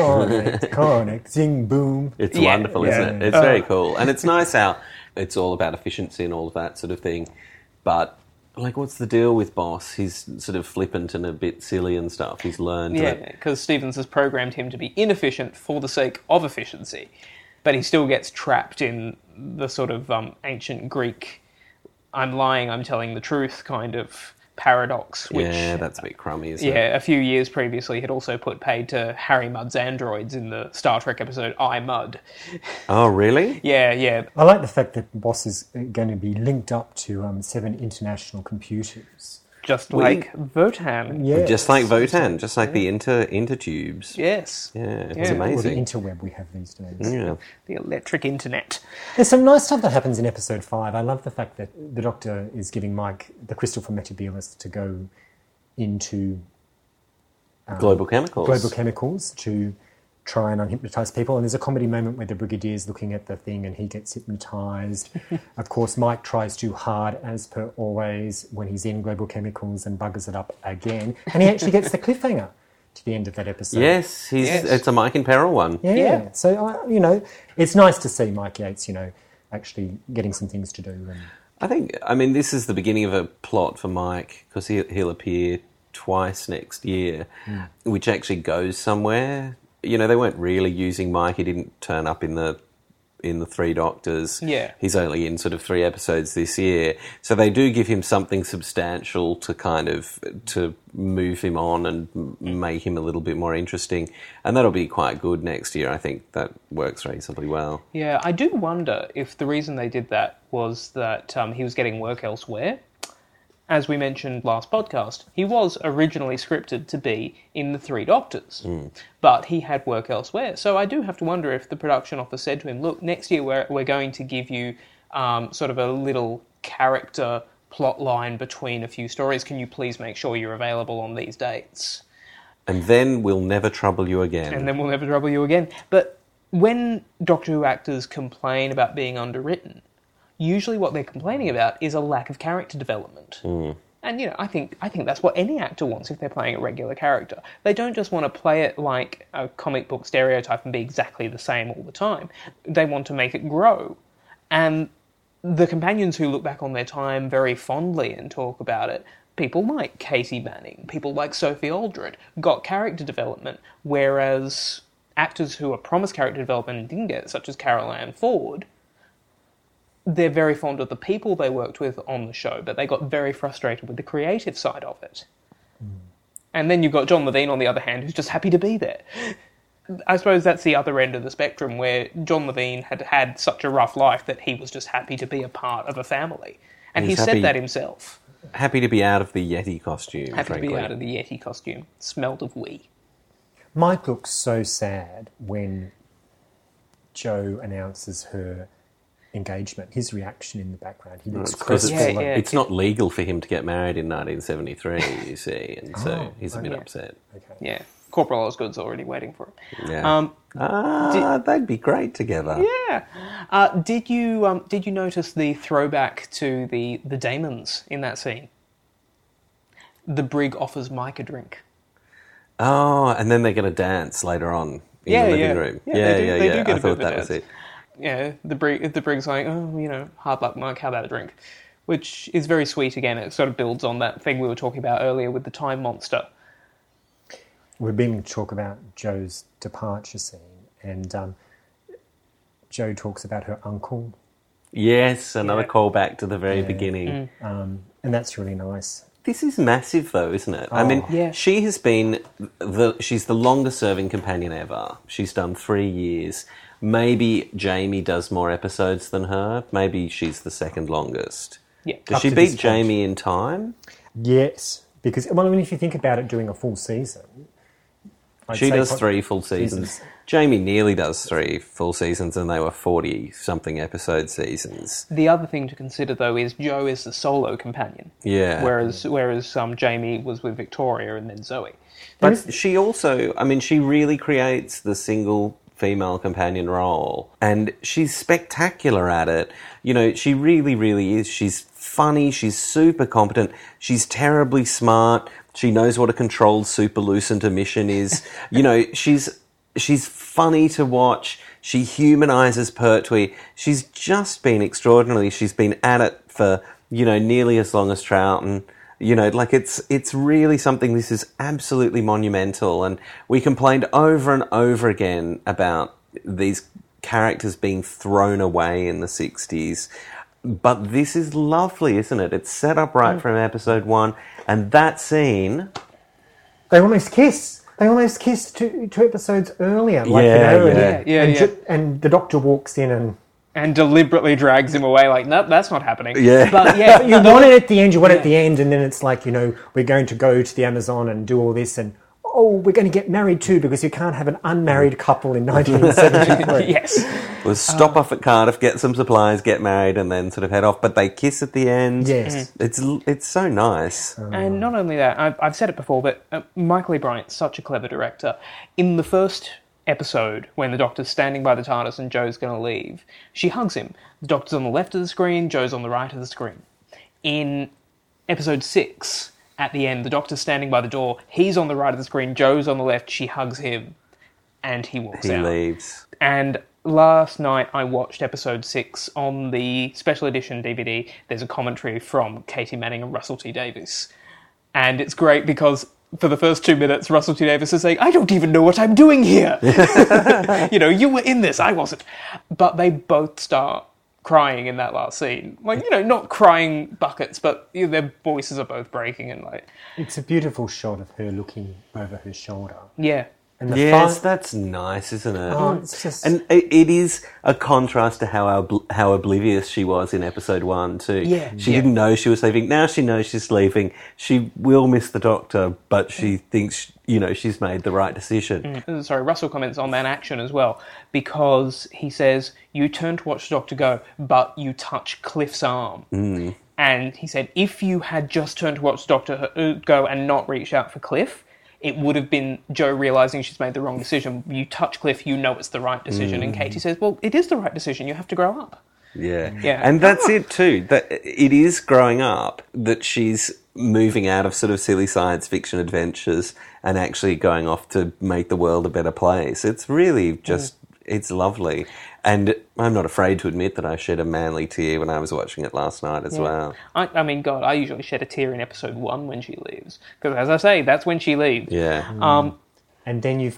zing, boom.
It's wonderful, isn't it? It's very cool. And it's nice how it's all about efficiency and all of that sort of thing. But, what's the deal with Boss? He's sort of flippant and a bit silly and stuff. He's learned that...
Yeah, because Stevens has programmed him to be inefficient for the sake of efficiency. But he still gets trapped in the sort of ancient Greek... I'm lying, I'm telling the truth kind of paradox. Which,
that's a bit crummy, isn't it?
Yeah, a few years previously had also put paid to Harry Mudd's androids in the Star Trek episode I, Mudd.
Oh, really?
Yeah.
I like the fact that Boss is going to be linked up to 7 international computers.
Just like Votan.
Yes.
Just like Votan, just like the intertubes.
Yes.
Yeah, it's amazing.
Or the interweb we have these days.
Yeah.
The electric internet.
There's some nice stuff that happens in episode 5. I love the fact that the Doctor is giving Mike the crystal from Metebelis to go into...
Global Chemicals
to try and unhypnotise people. And there's a comedy moment where the Brigadier's looking at the thing and he gets hypnotised. Of course, Mike tries too hard, as per always, when he's in Global Chemicals and buggers it up again. And he actually gets the cliffhanger to the end of that episode.
Yes, it's a Mike in Peril one.
Yeah. So, it's nice to see Mike Yates, actually getting some things to do. And...
I mean, this is the beginning of a plot for Mike, because he'll appear twice next year, which actually goes somewhere. They weren't really using Mike. He didn't turn up in the in the Three Doctors.
Yeah.
He's only in sort of 3 episodes this year. So they do give him something substantial to kind of to move him on and make him a little bit more interesting. And that'll be quite good next year. I think that works reasonably well.
Yeah, I do wonder if the reason they did that was that he was getting work elsewhere. As we mentioned last podcast, he was originally scripted to be in the Three Doctors, but he had work elsewhere. So I do have to wonder if the production office said to him, look, next year we're going to give you sort of a little character plot line between a few stories. Can you please make sure you're available on these dates?
And then we'll never trouble you again.
And then we'll never trouble you again. But when Doctor Who actors complain about being underwritten, usually what they're complaining about is a lack of character development. And, you know, I think that's what any actor wants if they're playing a regular character. They don't just want to play it like a comic book stereotype and be exactly the same all the time. They want to make it grow. And the companions who look back on their time very fondly and talk about it, people like Katie Manning, people like Sophie Aldred, got character development, whereas actors who are promised character development and didn't get it, such as Carol Ann Ford, they're very fond of the people they worked with on the show, but they got very frustrated with the creative side of it. And then you've got John Levine, on the other hand, who's just happy to be there. I suppose that's the other end of the spectrum, where John Levine had had such a rough life that he was just happy to be a part of a family. And he said that himself.
Happy to be out of the Yeti costume,
Happy
frankly.
to be out of the Yeti costume. Smelled of wee.
Mike looks so sad when Jo announces her engagement. His reaction in the background, he looks crestfallen.
It's not legal for him to get married in 1973, you see, and so he's a bit upset.
Okay.
Yeah. Corporal Osgood's already waiting for him.
Yeah. They'd be great together.
Yeah. Did you notice the throwback to the Damons in that scene? The brig offers Mike a drink.
Oh, and then they're going to dance later on in the living room.
They do get
I
a bit
thought
of a
that
dance.
was it.
Yeah, the brig's like, oh, you know, hard luck, Mike, how about a drink? Which is very sweet again. It sort of builds on that thing we were talking about earlier with the time monster.
We're beginning to talk about Jo's departure scene, and Jo talks about her uncle.
Yes, another callback to the very beginning.
And that's really nice.
This is massive, though, isn't it? I mean, she has been she's the longest-serving companion ever. She's done 3 years. Maybe Jamie does more episodes than her. Maybe she's the second longest.
Yeah.
Does she beat Jamie in time?
Yes, because, well, I mean, if you think about it, doing a full season...
She does 3 full seasons. Jamie nearly does 3 full seasons, and they were 40-something episode seasons.
The other thing to consider, though, is Jo is the solo companion.
Yeah.
Whereas Jamie was with Victoria and then Zoe.
But she also, I mean, she really creates the single female companion role, and she's spectacular at it. You know, she really, really is. She's funny, she's super competent, she's terribly smart, she knows what a controlled superlucent emission is. You know, she's funny to watch, she humanises Pertwee. She's just been extraordinary. She's been at it for, you know, nearly as long as Troughton. You know, like it's really something. This is absolutely monumental, and we complained over and over again about these characters being thrown away in the 60s. But this is lovely, isn't it? It's set up right from episode 1, and that scene...
They almost kiss. They almost kissed two episodes earlier. Like, and the Doctor walks in
and deliberately drags him away, like, nope, that's not happening.
Yeah.
But yeah,
you want it at the end, at the end, and then it's like, you know, we're going to go to the Amazon and do all this, and we're going to get married too, because you can't have an unmarried couple in 1973.
Yes.
We'll stop off at Cardiff, get some supplies, get married, and then sort of head off. But they kiss at the end.
Yes.
It's so nice.
And not only that, I've said it before, but Michael E. Bryant's such a clever director. In the first episode, when the Doctor's standing by the TARDIS and Jo's going to leave, she hugs him. The Doctor's on the left of the screen, Jo's on the right of the screen. In episode 6, at the end, the Doctor's standing by the door, he's on the right of the screen, Jo's on the left, she hugs him, and he walks out.
He leaves.
And last night I watched episode 6 on the special edition DVD. There's a commentary from Katie Manning and Russell T Davies. And it's great because for the first 2 minutes, Russell T Davies is saying, "I don't even know what I'm doing here." You were in this, I wasn't. But they both start crying in that last scene. Not crying buckets, but their voices are both breaking and
It's a beautiful shot of her looking over her shoulder.
Yeah.
And the
Yes,
fight-
that's nice, isn't it?
Oh, it's just...
And it is a contrast to how oblivious she was in episode 1 too.
Yeah.
She
Yeah.
didn't know she was leaving. Now she knows she's leaving. She will miss the Doctor, but she thinks she's made the right decision.
Sorry, Russell comments on that action as well, because he says, "You turn to watch the Doctor go, but you touch Cliff's arm." And he said, if you had just turned to watch the Doctor go and not reached out for Cliff, it would have been Jo realising she's made the wrong decision. You touch Cliff, you know it's the right decision. And Katie says, well, it is the right decision. You have to grow up.
Yeah.
Yeah.
And that's it too. That it is growing up, that she's moving out of sort of silly science fiction adventures and actually going off to make the world a better place. It's really just, it's lovely. And I'm not afraid to admit that I shed a manly tear when I was watching it last night as well.
I mean, God, I usually shed a tear in episode 1 when she leaves. Because as I say, that's when she leaves.
Yeah.
And then you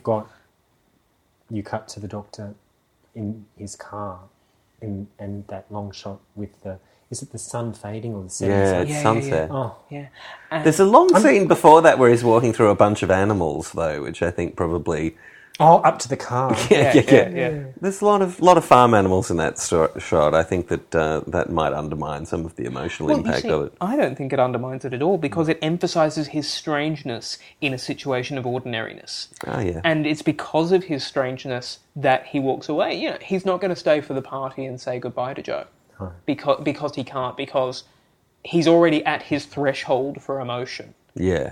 cut to the Doctor in his car, and that long shot with is it the sun fading or the setting
Yeah,
sun?
it's sunset.
Oh,
Yeah.
There's a long scene before that where he's walking through a bunch of animals, though, which I think probably...
up to the car.
Yeah.
There's a lot of farm animals in that shot. I think that that might undermine some of the emotional impact of it.
I don't think it undermines it at all, because it emphasises his strangeness in a situation of ordinariness.
Oh, yeah.
And it's because of his strangeness that he walks away. He's not going to stay for the party and say goodbye to Jo.
Right.
Because he can't, because he's already at his threshold for emotion.
Yeah.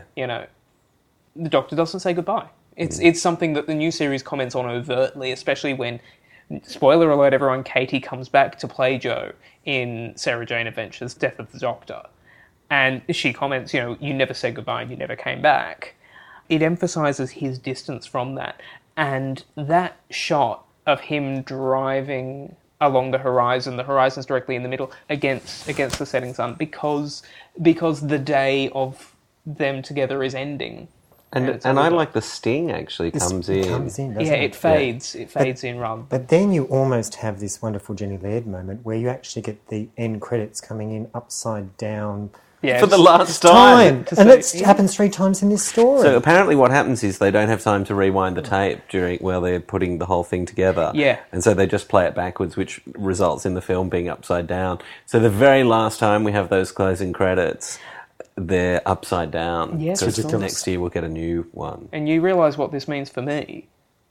The Doctor doesn't say goodbye. It's something that the new series comments on overtly, especially when, spoiler alert everyone, Katie comes back to play Jo in Sarah Jane Adventures, Death of the Doctor. And she comments, you never said goodbye and you never came back. It emphasises his distance from that. And that shot of him driving along the horizon's directly in the middle, against the setting sun, because the day of them together is ending.
And I like the sting actually comes in.
Doesn't
It fades. It fades in rather.
But then you almost have this wonderful Jenny Laird moment where you actually get the end credits coming in upside down.
Yeah,
For the last time.
And that happens 3 times in this story.
So apparently what happens is they don't have time to rewind the tape while they're putting the whole thing together.
Yeah.
And so they just play it backwards, which results in the film being upside down. So the very last time we have those closing credits, they're upside down.
Yes,
because
ridiculous.
next year we'll get a new one.
And you realise what this means for me.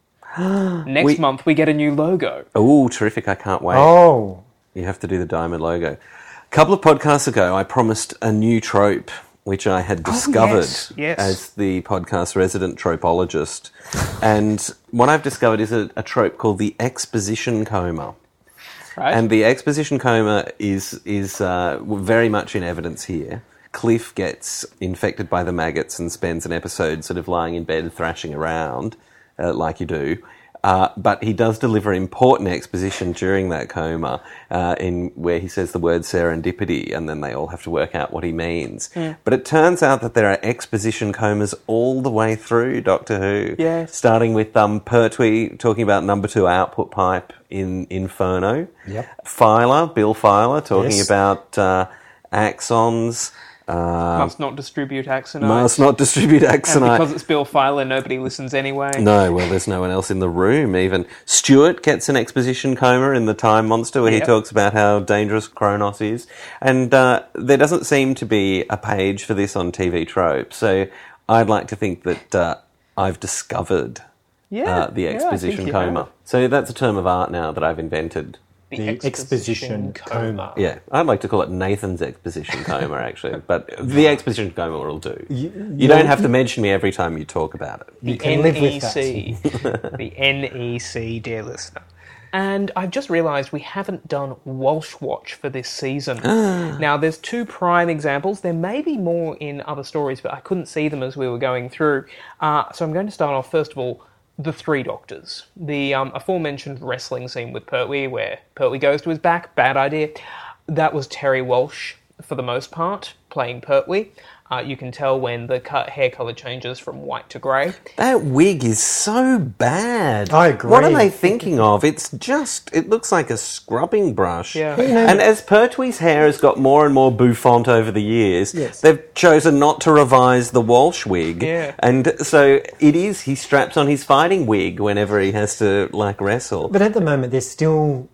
Next month we get a new logo.
Oh, terrific. I can't wait.
Oh.
You have to do the diamond logo. A couple of podcasts ago, I promised a new trope, which I had discovered
yes.
as the podcast resident tropologist. And what I've discovered is a trope called the exposition coma.
Right?
And the exposition coma is very much in evidence here. Cliff gets infected by the maggots and spends an episode sort of lying in bed thrashing around, like you do. But he does deliver important exposition during that coma, in where he says the word serendipity, and then they all have to work out what he means. But it turns out that there are exposition comas all the way through Doctor Who.
Yes.
Starting with Pertwee talking about number 2 output pipe in Inferno.
Yep.
Bill Filer talking
Yes.
about axons.
Must not distribute axonite.
Must not distribute
And
axonite.
because it's Bill Filer, nobody listens anyway.
No, well, there's no one else in the room even. Stuart gets an exposition coma in The Time Monster where he
Yep.
talks about how dangerous Kronos is. And there doesn't seem to be a page for this on TV Trope. So I'd like to think that I've discovered the
I think
exposition
you
coma.
have.
So that's a term of art now that I've invented.
The exposition coma.
Yeah, I'd like to call it Nathan's exposition coma, actually. But the exposition coma will do. You don't have to mention me every time you talk about it.
The
You can live with
NEC. The NEC, dear listener. And I've just realised we haven't done Walsh Watch for this season. Now, there's 2 prime examples. There may be more in other stories, but I couldn't see them as we were going through. So I'm going to start off, first of all, the 3 Doctors. The aforementioned wrestling scene with Pertwee, where Pertwee goes to his back, bad idea. That was Terry Walsh, for the most part, playing Pertwee. You can tell when the hair colour changes from white to grey.
That wig is so bad.
I agree.
What are they thinking of? It looks like a scrubbing brush.
Yeah.
And as Pertwee's hair has got more and more bouffant over the years,
Yes.
they've chosen not to revise the Walsh wig.
Yeah.
And so he straps on his fighting wig whenever he has to, wrestle.
But at the moment, they're still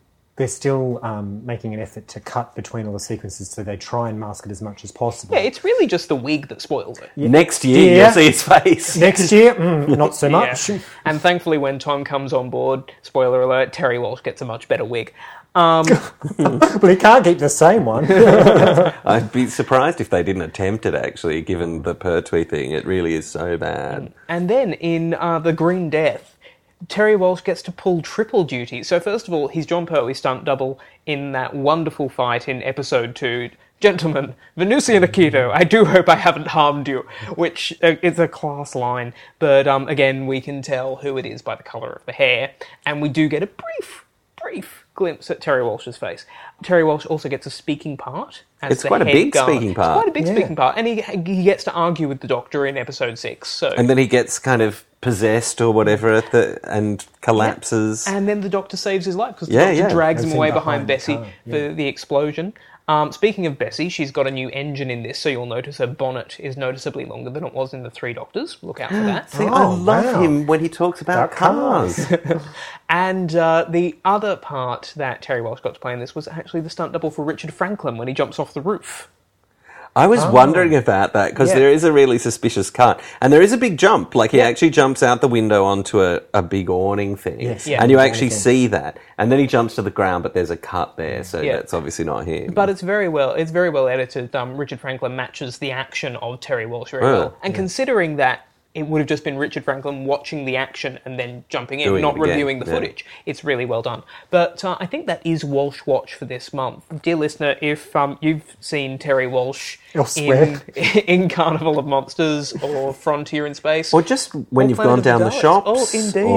making an effort to cut between all the sequences, so they try and mask it as much as possible.
Yeah, it's really just the wig that spoils it.
Next year,
Yeah.
you'll see his face.
Next year, not so much.
Yeah. And thankfully, when Tom comes on board, spoiler alert, Terry Walsh gets a much better wig.
Well, he can't keep the same one.
I'd be surprised if they didn't attempt it, actually, given the Pertwee thing. It really is so bad.
And then in The Green Death, Terry Walsh gets to pull triple duty. So first of all, he's John Pertwee stunt double in that wonderful fight in episode 2. Gentlemen, Venusian Aikido, I do hope I haven't harmed you, which is a class line. But again, we can tell who it is by the colour of the hair. And we do get a brief glimpse at Terry Walsh's face. Terry Walsh also gets a speaking part. As
It's
the
quite a
head
big
guard.
speaking part.
It's quite a big
Yeah.
speaking part. And he gets to argue with the Doctor in episode 6. So.
And then he gets kind of possessed or whatever and collapses.
And then the Doctor saves his life because the
Yeah,
Doctor
yeah.
drags him
Goes in
away
behind
behind
the
Bessie
car,
for the explosion. Speaking of Bessie, she's got a new engine in this, so you'll notice her bonnet is noticeably longer than it was in the Three Doctors. Look out for that.
See, I
Oh,
love
wow.
him when he talks about
About cars.
cars.
And the other part that Terry Walsh got to play in this was actually the stunt double for Richard Franklin when he jumps off the roof.
I was wondering about that because
Yeah.
there is a really suspicious cut. And there is a big jump. He actually jumps out the window onto a big awning thing.
Yes.
Yeah.
And you
Yeah.
actually see that. And then he jumps to the ground, but there's a cut there, so
Yeah.
that's obviously not him.
But it's very well edited. Richard Franklin matches the action of Terry Walsh very well. And considering that it would have just been Richard Franklin watching the action and then jumping in,
Doing
not
it again,
reviewing the
yeah.
footage. It's really well done. But I think that is Walsh Watch for this month. Dear listener, if you've seen Terry Walsh
Elsewhere.
in Carnival of Monsters or Frontier in Space...
Or just when you've
Planet
gone
of the
down the
Daleks.
shops.
Oh, indeed.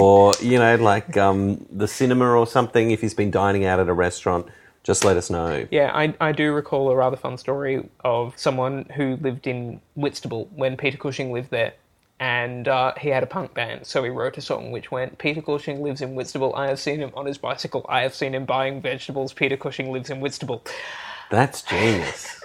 Or, the cinema or something, if he's been dining out at a restaurant, just let us know.
Yeah, I do recall a rather fun story of someone who lived in Whitstable when Peter Cushing lived there. And he had a punk band, so he wrote a song which went, Peter Cushing lives in Whitstable, I have seen him on his bicycle, I have seen him buying vegetables, Peter Cushing lives in Whitstable.
That's genius.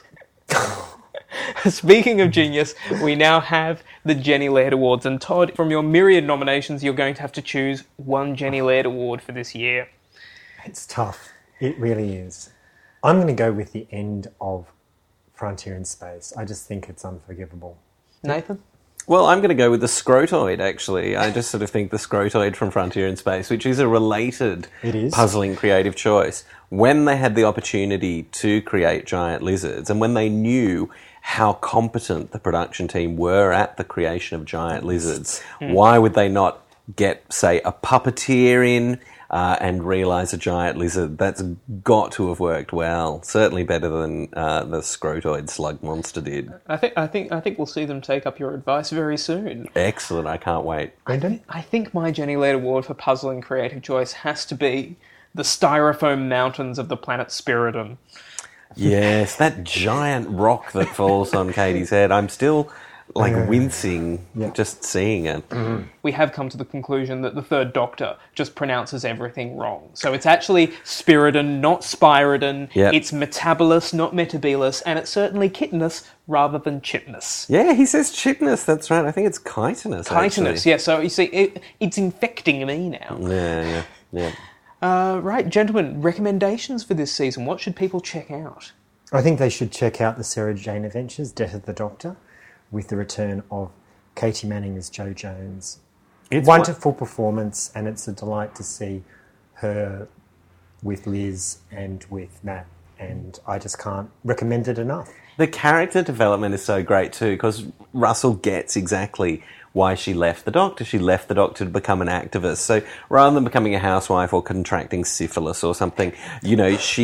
Speaking of genius, we now have the Jenny Laird Awards, and Todd, from your myriad nominations, you're going to have to choose one Jenny Laird Award for this year.
It's tough. It really is. I'm going to go with the end of Frontier in Space. I just think it's unforgivable.
Nathan?
Well, I'm going to go with the Scrotoid, actually. I just sort of think the Scrotoid from Frontier in Space, which is a related,
It is.
puzzling creative choice. When they had the opportunity to create giant lizards, and when they knew how competent the production team were at the creation of giant lizards, why would they not get, say, a puppeteer in and realise a giant lizard? That's got to have worked well. Certainly better than the Scrotoid slug monster did.
I think we'll see them take up your advice very soon.
Excellent, I can't wait.
Brendan?
I think my Jenny Laird Award for puzzling creative choice has to be the styrofoam mountains of the planet Spiridon.
Yes, that giant rock that falls on Katie's head. I'm still wincing just seeing it.
We have come to the conclusion that the Third Doctor just pronounces everything wrong. So it's actually Spiridon, not Spiridon.
Yep.
It's Metabolus, not Metabelus, and it's certainly Chitinous rather than Chitnus.
Yeah, he says chitnus, that's right. I think it's chitinous,
Chitinous, yeah. So you see, it's infecting me now.
Yeah.
Right, gentlemen, recommendations for this season. What should people check out?
I think they should check out the Sarah Jane Adventures, Death of the Doctor, with the return of Katie Manning as Jo Jones.
It's
Wonderful performance, and it's a delight to see her with Liz and with Matt, and I just can't recommend it enough.
The character development is so great too, because Russell gets exactly why she left the Doctor. She left the Doctor to become an activist. So rather than becoming a housewife or contracting syphilis or something, she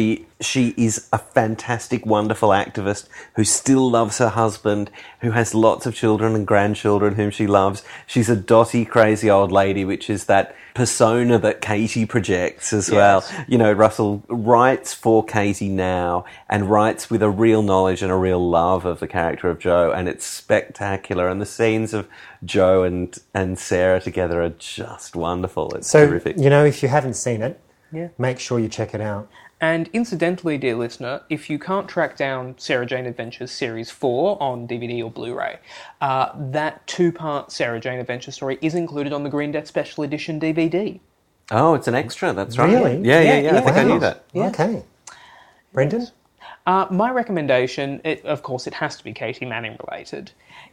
she is a fantastic, wonderful activist who still loves her husband, who has lots of children and grandchildren whom she loves. She's a dotty, crazy old lady, which is that persona that Katie projects as well. You know, Russell writes for Katie now and writes with a real knowledge and a real love of the character of Jo, and it's spectacular. And the scenes of Jo and Sarah together are just wonderful. It's terrific.
You know, if you haven't seen it,
Yeah.
make sure you check it out.
And incidentally, dear listener, if you can't track down Sarah Jane Adventures Series 4 on DVD or Blu-ray, that 2-part Sarah Jane Adventure story is included on the Green Death Special Edition DVD.
Oh, it's an extra, that's right.
Really?
Yeah. I think I
Wow.
knew that.
Yeah.
Okay. Brendan?
My recommendation, of course it has to be Katie Manning related,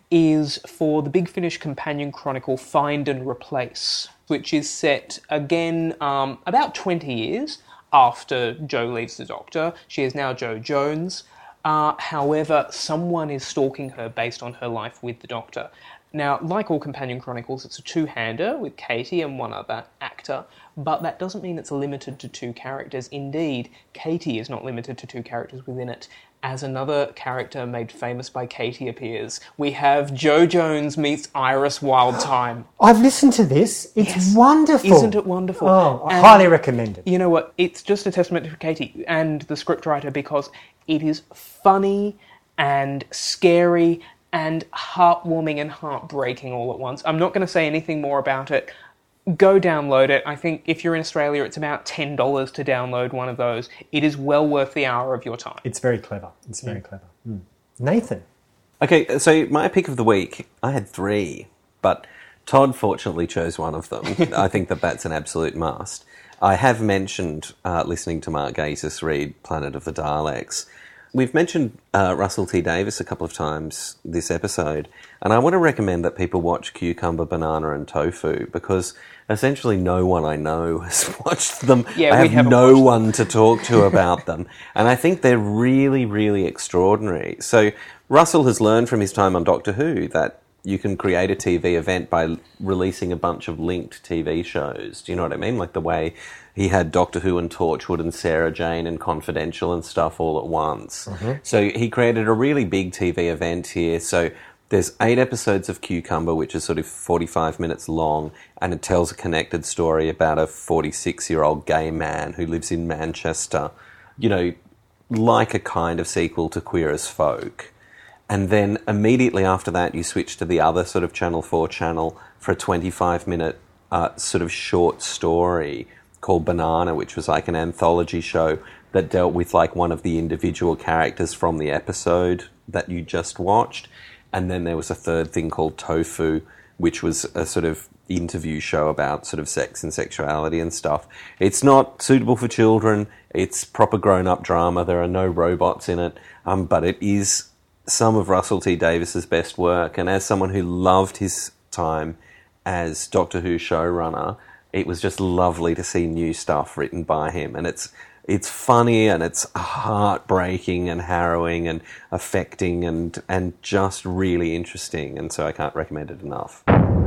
is for the Big Finish companion chronicle Find and Replace, which is set again about 20 years after Jo leaves the Doctor. She is now Jo Jones. However, someone is stalking her based on her life with the Doctor. Now, like all companion chronicles, it's a two-hander with Katie and one other actor, but that doesn't mean it's limited to 2 characters. Indeed, Katie is not limited to 2 characters within it, as another character made famous by Katie appears. We have Jo Jones meets Iris Wildtime.
I've listened to this. It's
Yes.
wonderful.
Isn't it wonderful?
Oh, I
And
highly recommend it.
you know what? It's just a testament to Katie and the scriptwriter because it is funny and scary and heartwarming and heartbreaking all at once. I'm not going to say anything more about it. Go download it. I think if you're in Australia, it's about $10 to download one of those. It is well worth the hour of your time.
It's very clever. It's very clever. Nathan?
Okay, so my pick of the week, I had 3, but Todd fortunately chose one of them. I think that's an absolute must. I have mentioned listening to Mark Gatiss read Planet of the Daleks. We've mentioned Russell T Davies a couple of times this episode, and I want to recommend that people watch Cucumber, Banana and Tofu, because essentially no one I know has watched them.
Yeah,
I
we
have
haven't
no
watched them.
one to talk to about them, and I think they're really, really extraordinary. So Russell has learned from his time on Doctor Who that you can create a TV event by releasing a bunch of linked TV shows. Do you know what I mean? Like the way he had Doctor Who and Torchwood and Sarah Jane and Confidential and stuff all at once. So he created a really big TV event here. So there's 8 episodes of Cucumber, which is sort of 45 minutes long, and it tells a connected story about a 46-year-old gay man who lives in Manchester, you know, like a kind of sequel to Queer as Folk. And then immediately after that, you switch to the other sort of Channel 4 channel for a 25-minute sort of short story called Banana, which was like an anthology show that dealt with like one of the individual characters from the episode that you just watched. And then there was a third thing called Tofu, which was a sort of interview show about sort of sex and sexuality and stuff. It's not suitable for children. It's proper grown-up drama. There are no robots in it, but it is some of Russell T Davies's best work. And as someone who loved his time as Doctor Who showrunner, it was just lovely to see new stuff written by him. And it's funny and it's heartbreaking and harrowing and affecting and just really interesting. And so I can't recommend it enough.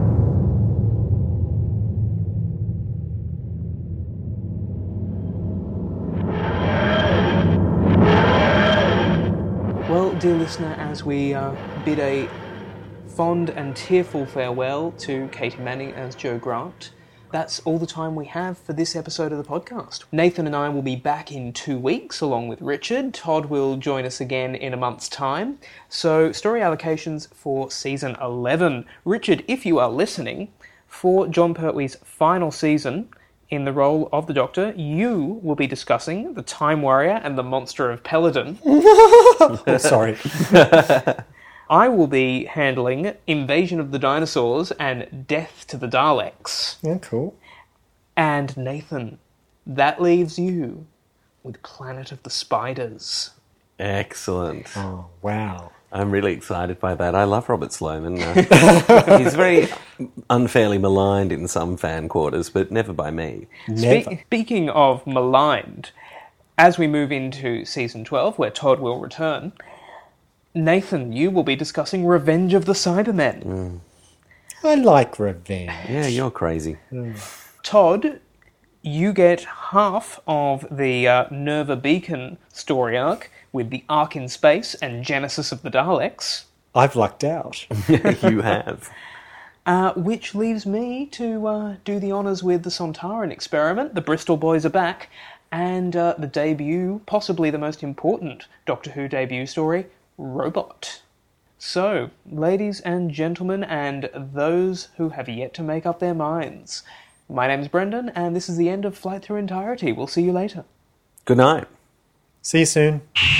Well, dear listener, as we bid a fond and tearful farewell to Katie Manning as Jo Grant, that's all the time we have for this episode of the podcast. Nathan and I will be back in 2 weeks along with Richard. Todd will join us again in a month's time. So, story allocations for season 11. Richard, if you are listening, for John Pertwee's final season, in the role of the Doctor, you will be discussing The Time Warrior and the Monster of Peladon.
Oh, sorry.
I will be handling Invasion of the Dinosaurs and Death to the Daleks.
Yeah, cool.
And Nathan, that leaves you with Planet of the Spiders.
Excellent.
Oh, wow.
I'm really excited by that. I love Robert Sloman. He's very unfairly maligned in some fan quarters, but never by me.
Never.
Speaking of maligned, as we move into season 12, where Todd will return, Nathan, you will be discussing Revenge of the Cybermen.
I like revenge.
Yeah, you're crazy.
Todd, you get half of the Nerva Beacon story arc with the Ark in Space and Genesis of the Daleks.
I've lucked out.
You have.
Which leaves me to do the honours with the Sontaran experiment. The Bristol Boys are back, and the debut, possibly the most important Doctor Who debut story, Robot. So, ladies and gentlemen, and those who have yet to make up their minds, my name's Brendan, and this is the end of Flight Through Entirety. We'll see you later.
Good night.
See you soon.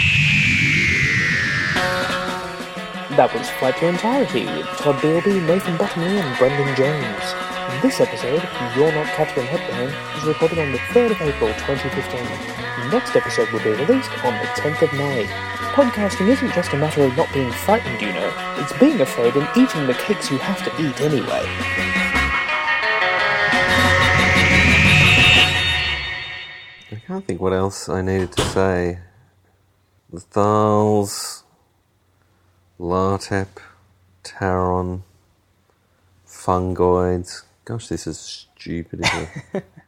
That was Flight Through Entirety with Todd Bilby, Nathan Bottomley and Brendan Jones. This episode, You're Not Catherine Hepburn, was recorded on the 3rd of April 2015. The next episode will be released on the 10th of May. Podcasting isn't just a matter of not being frightened, you know. It's being afraid and eating the cakes you have to eat anyway.
I can't think what else I needed to say. The Thals, Lartep, Taron, Fungoids. Gosh, this is stupid, isn't it?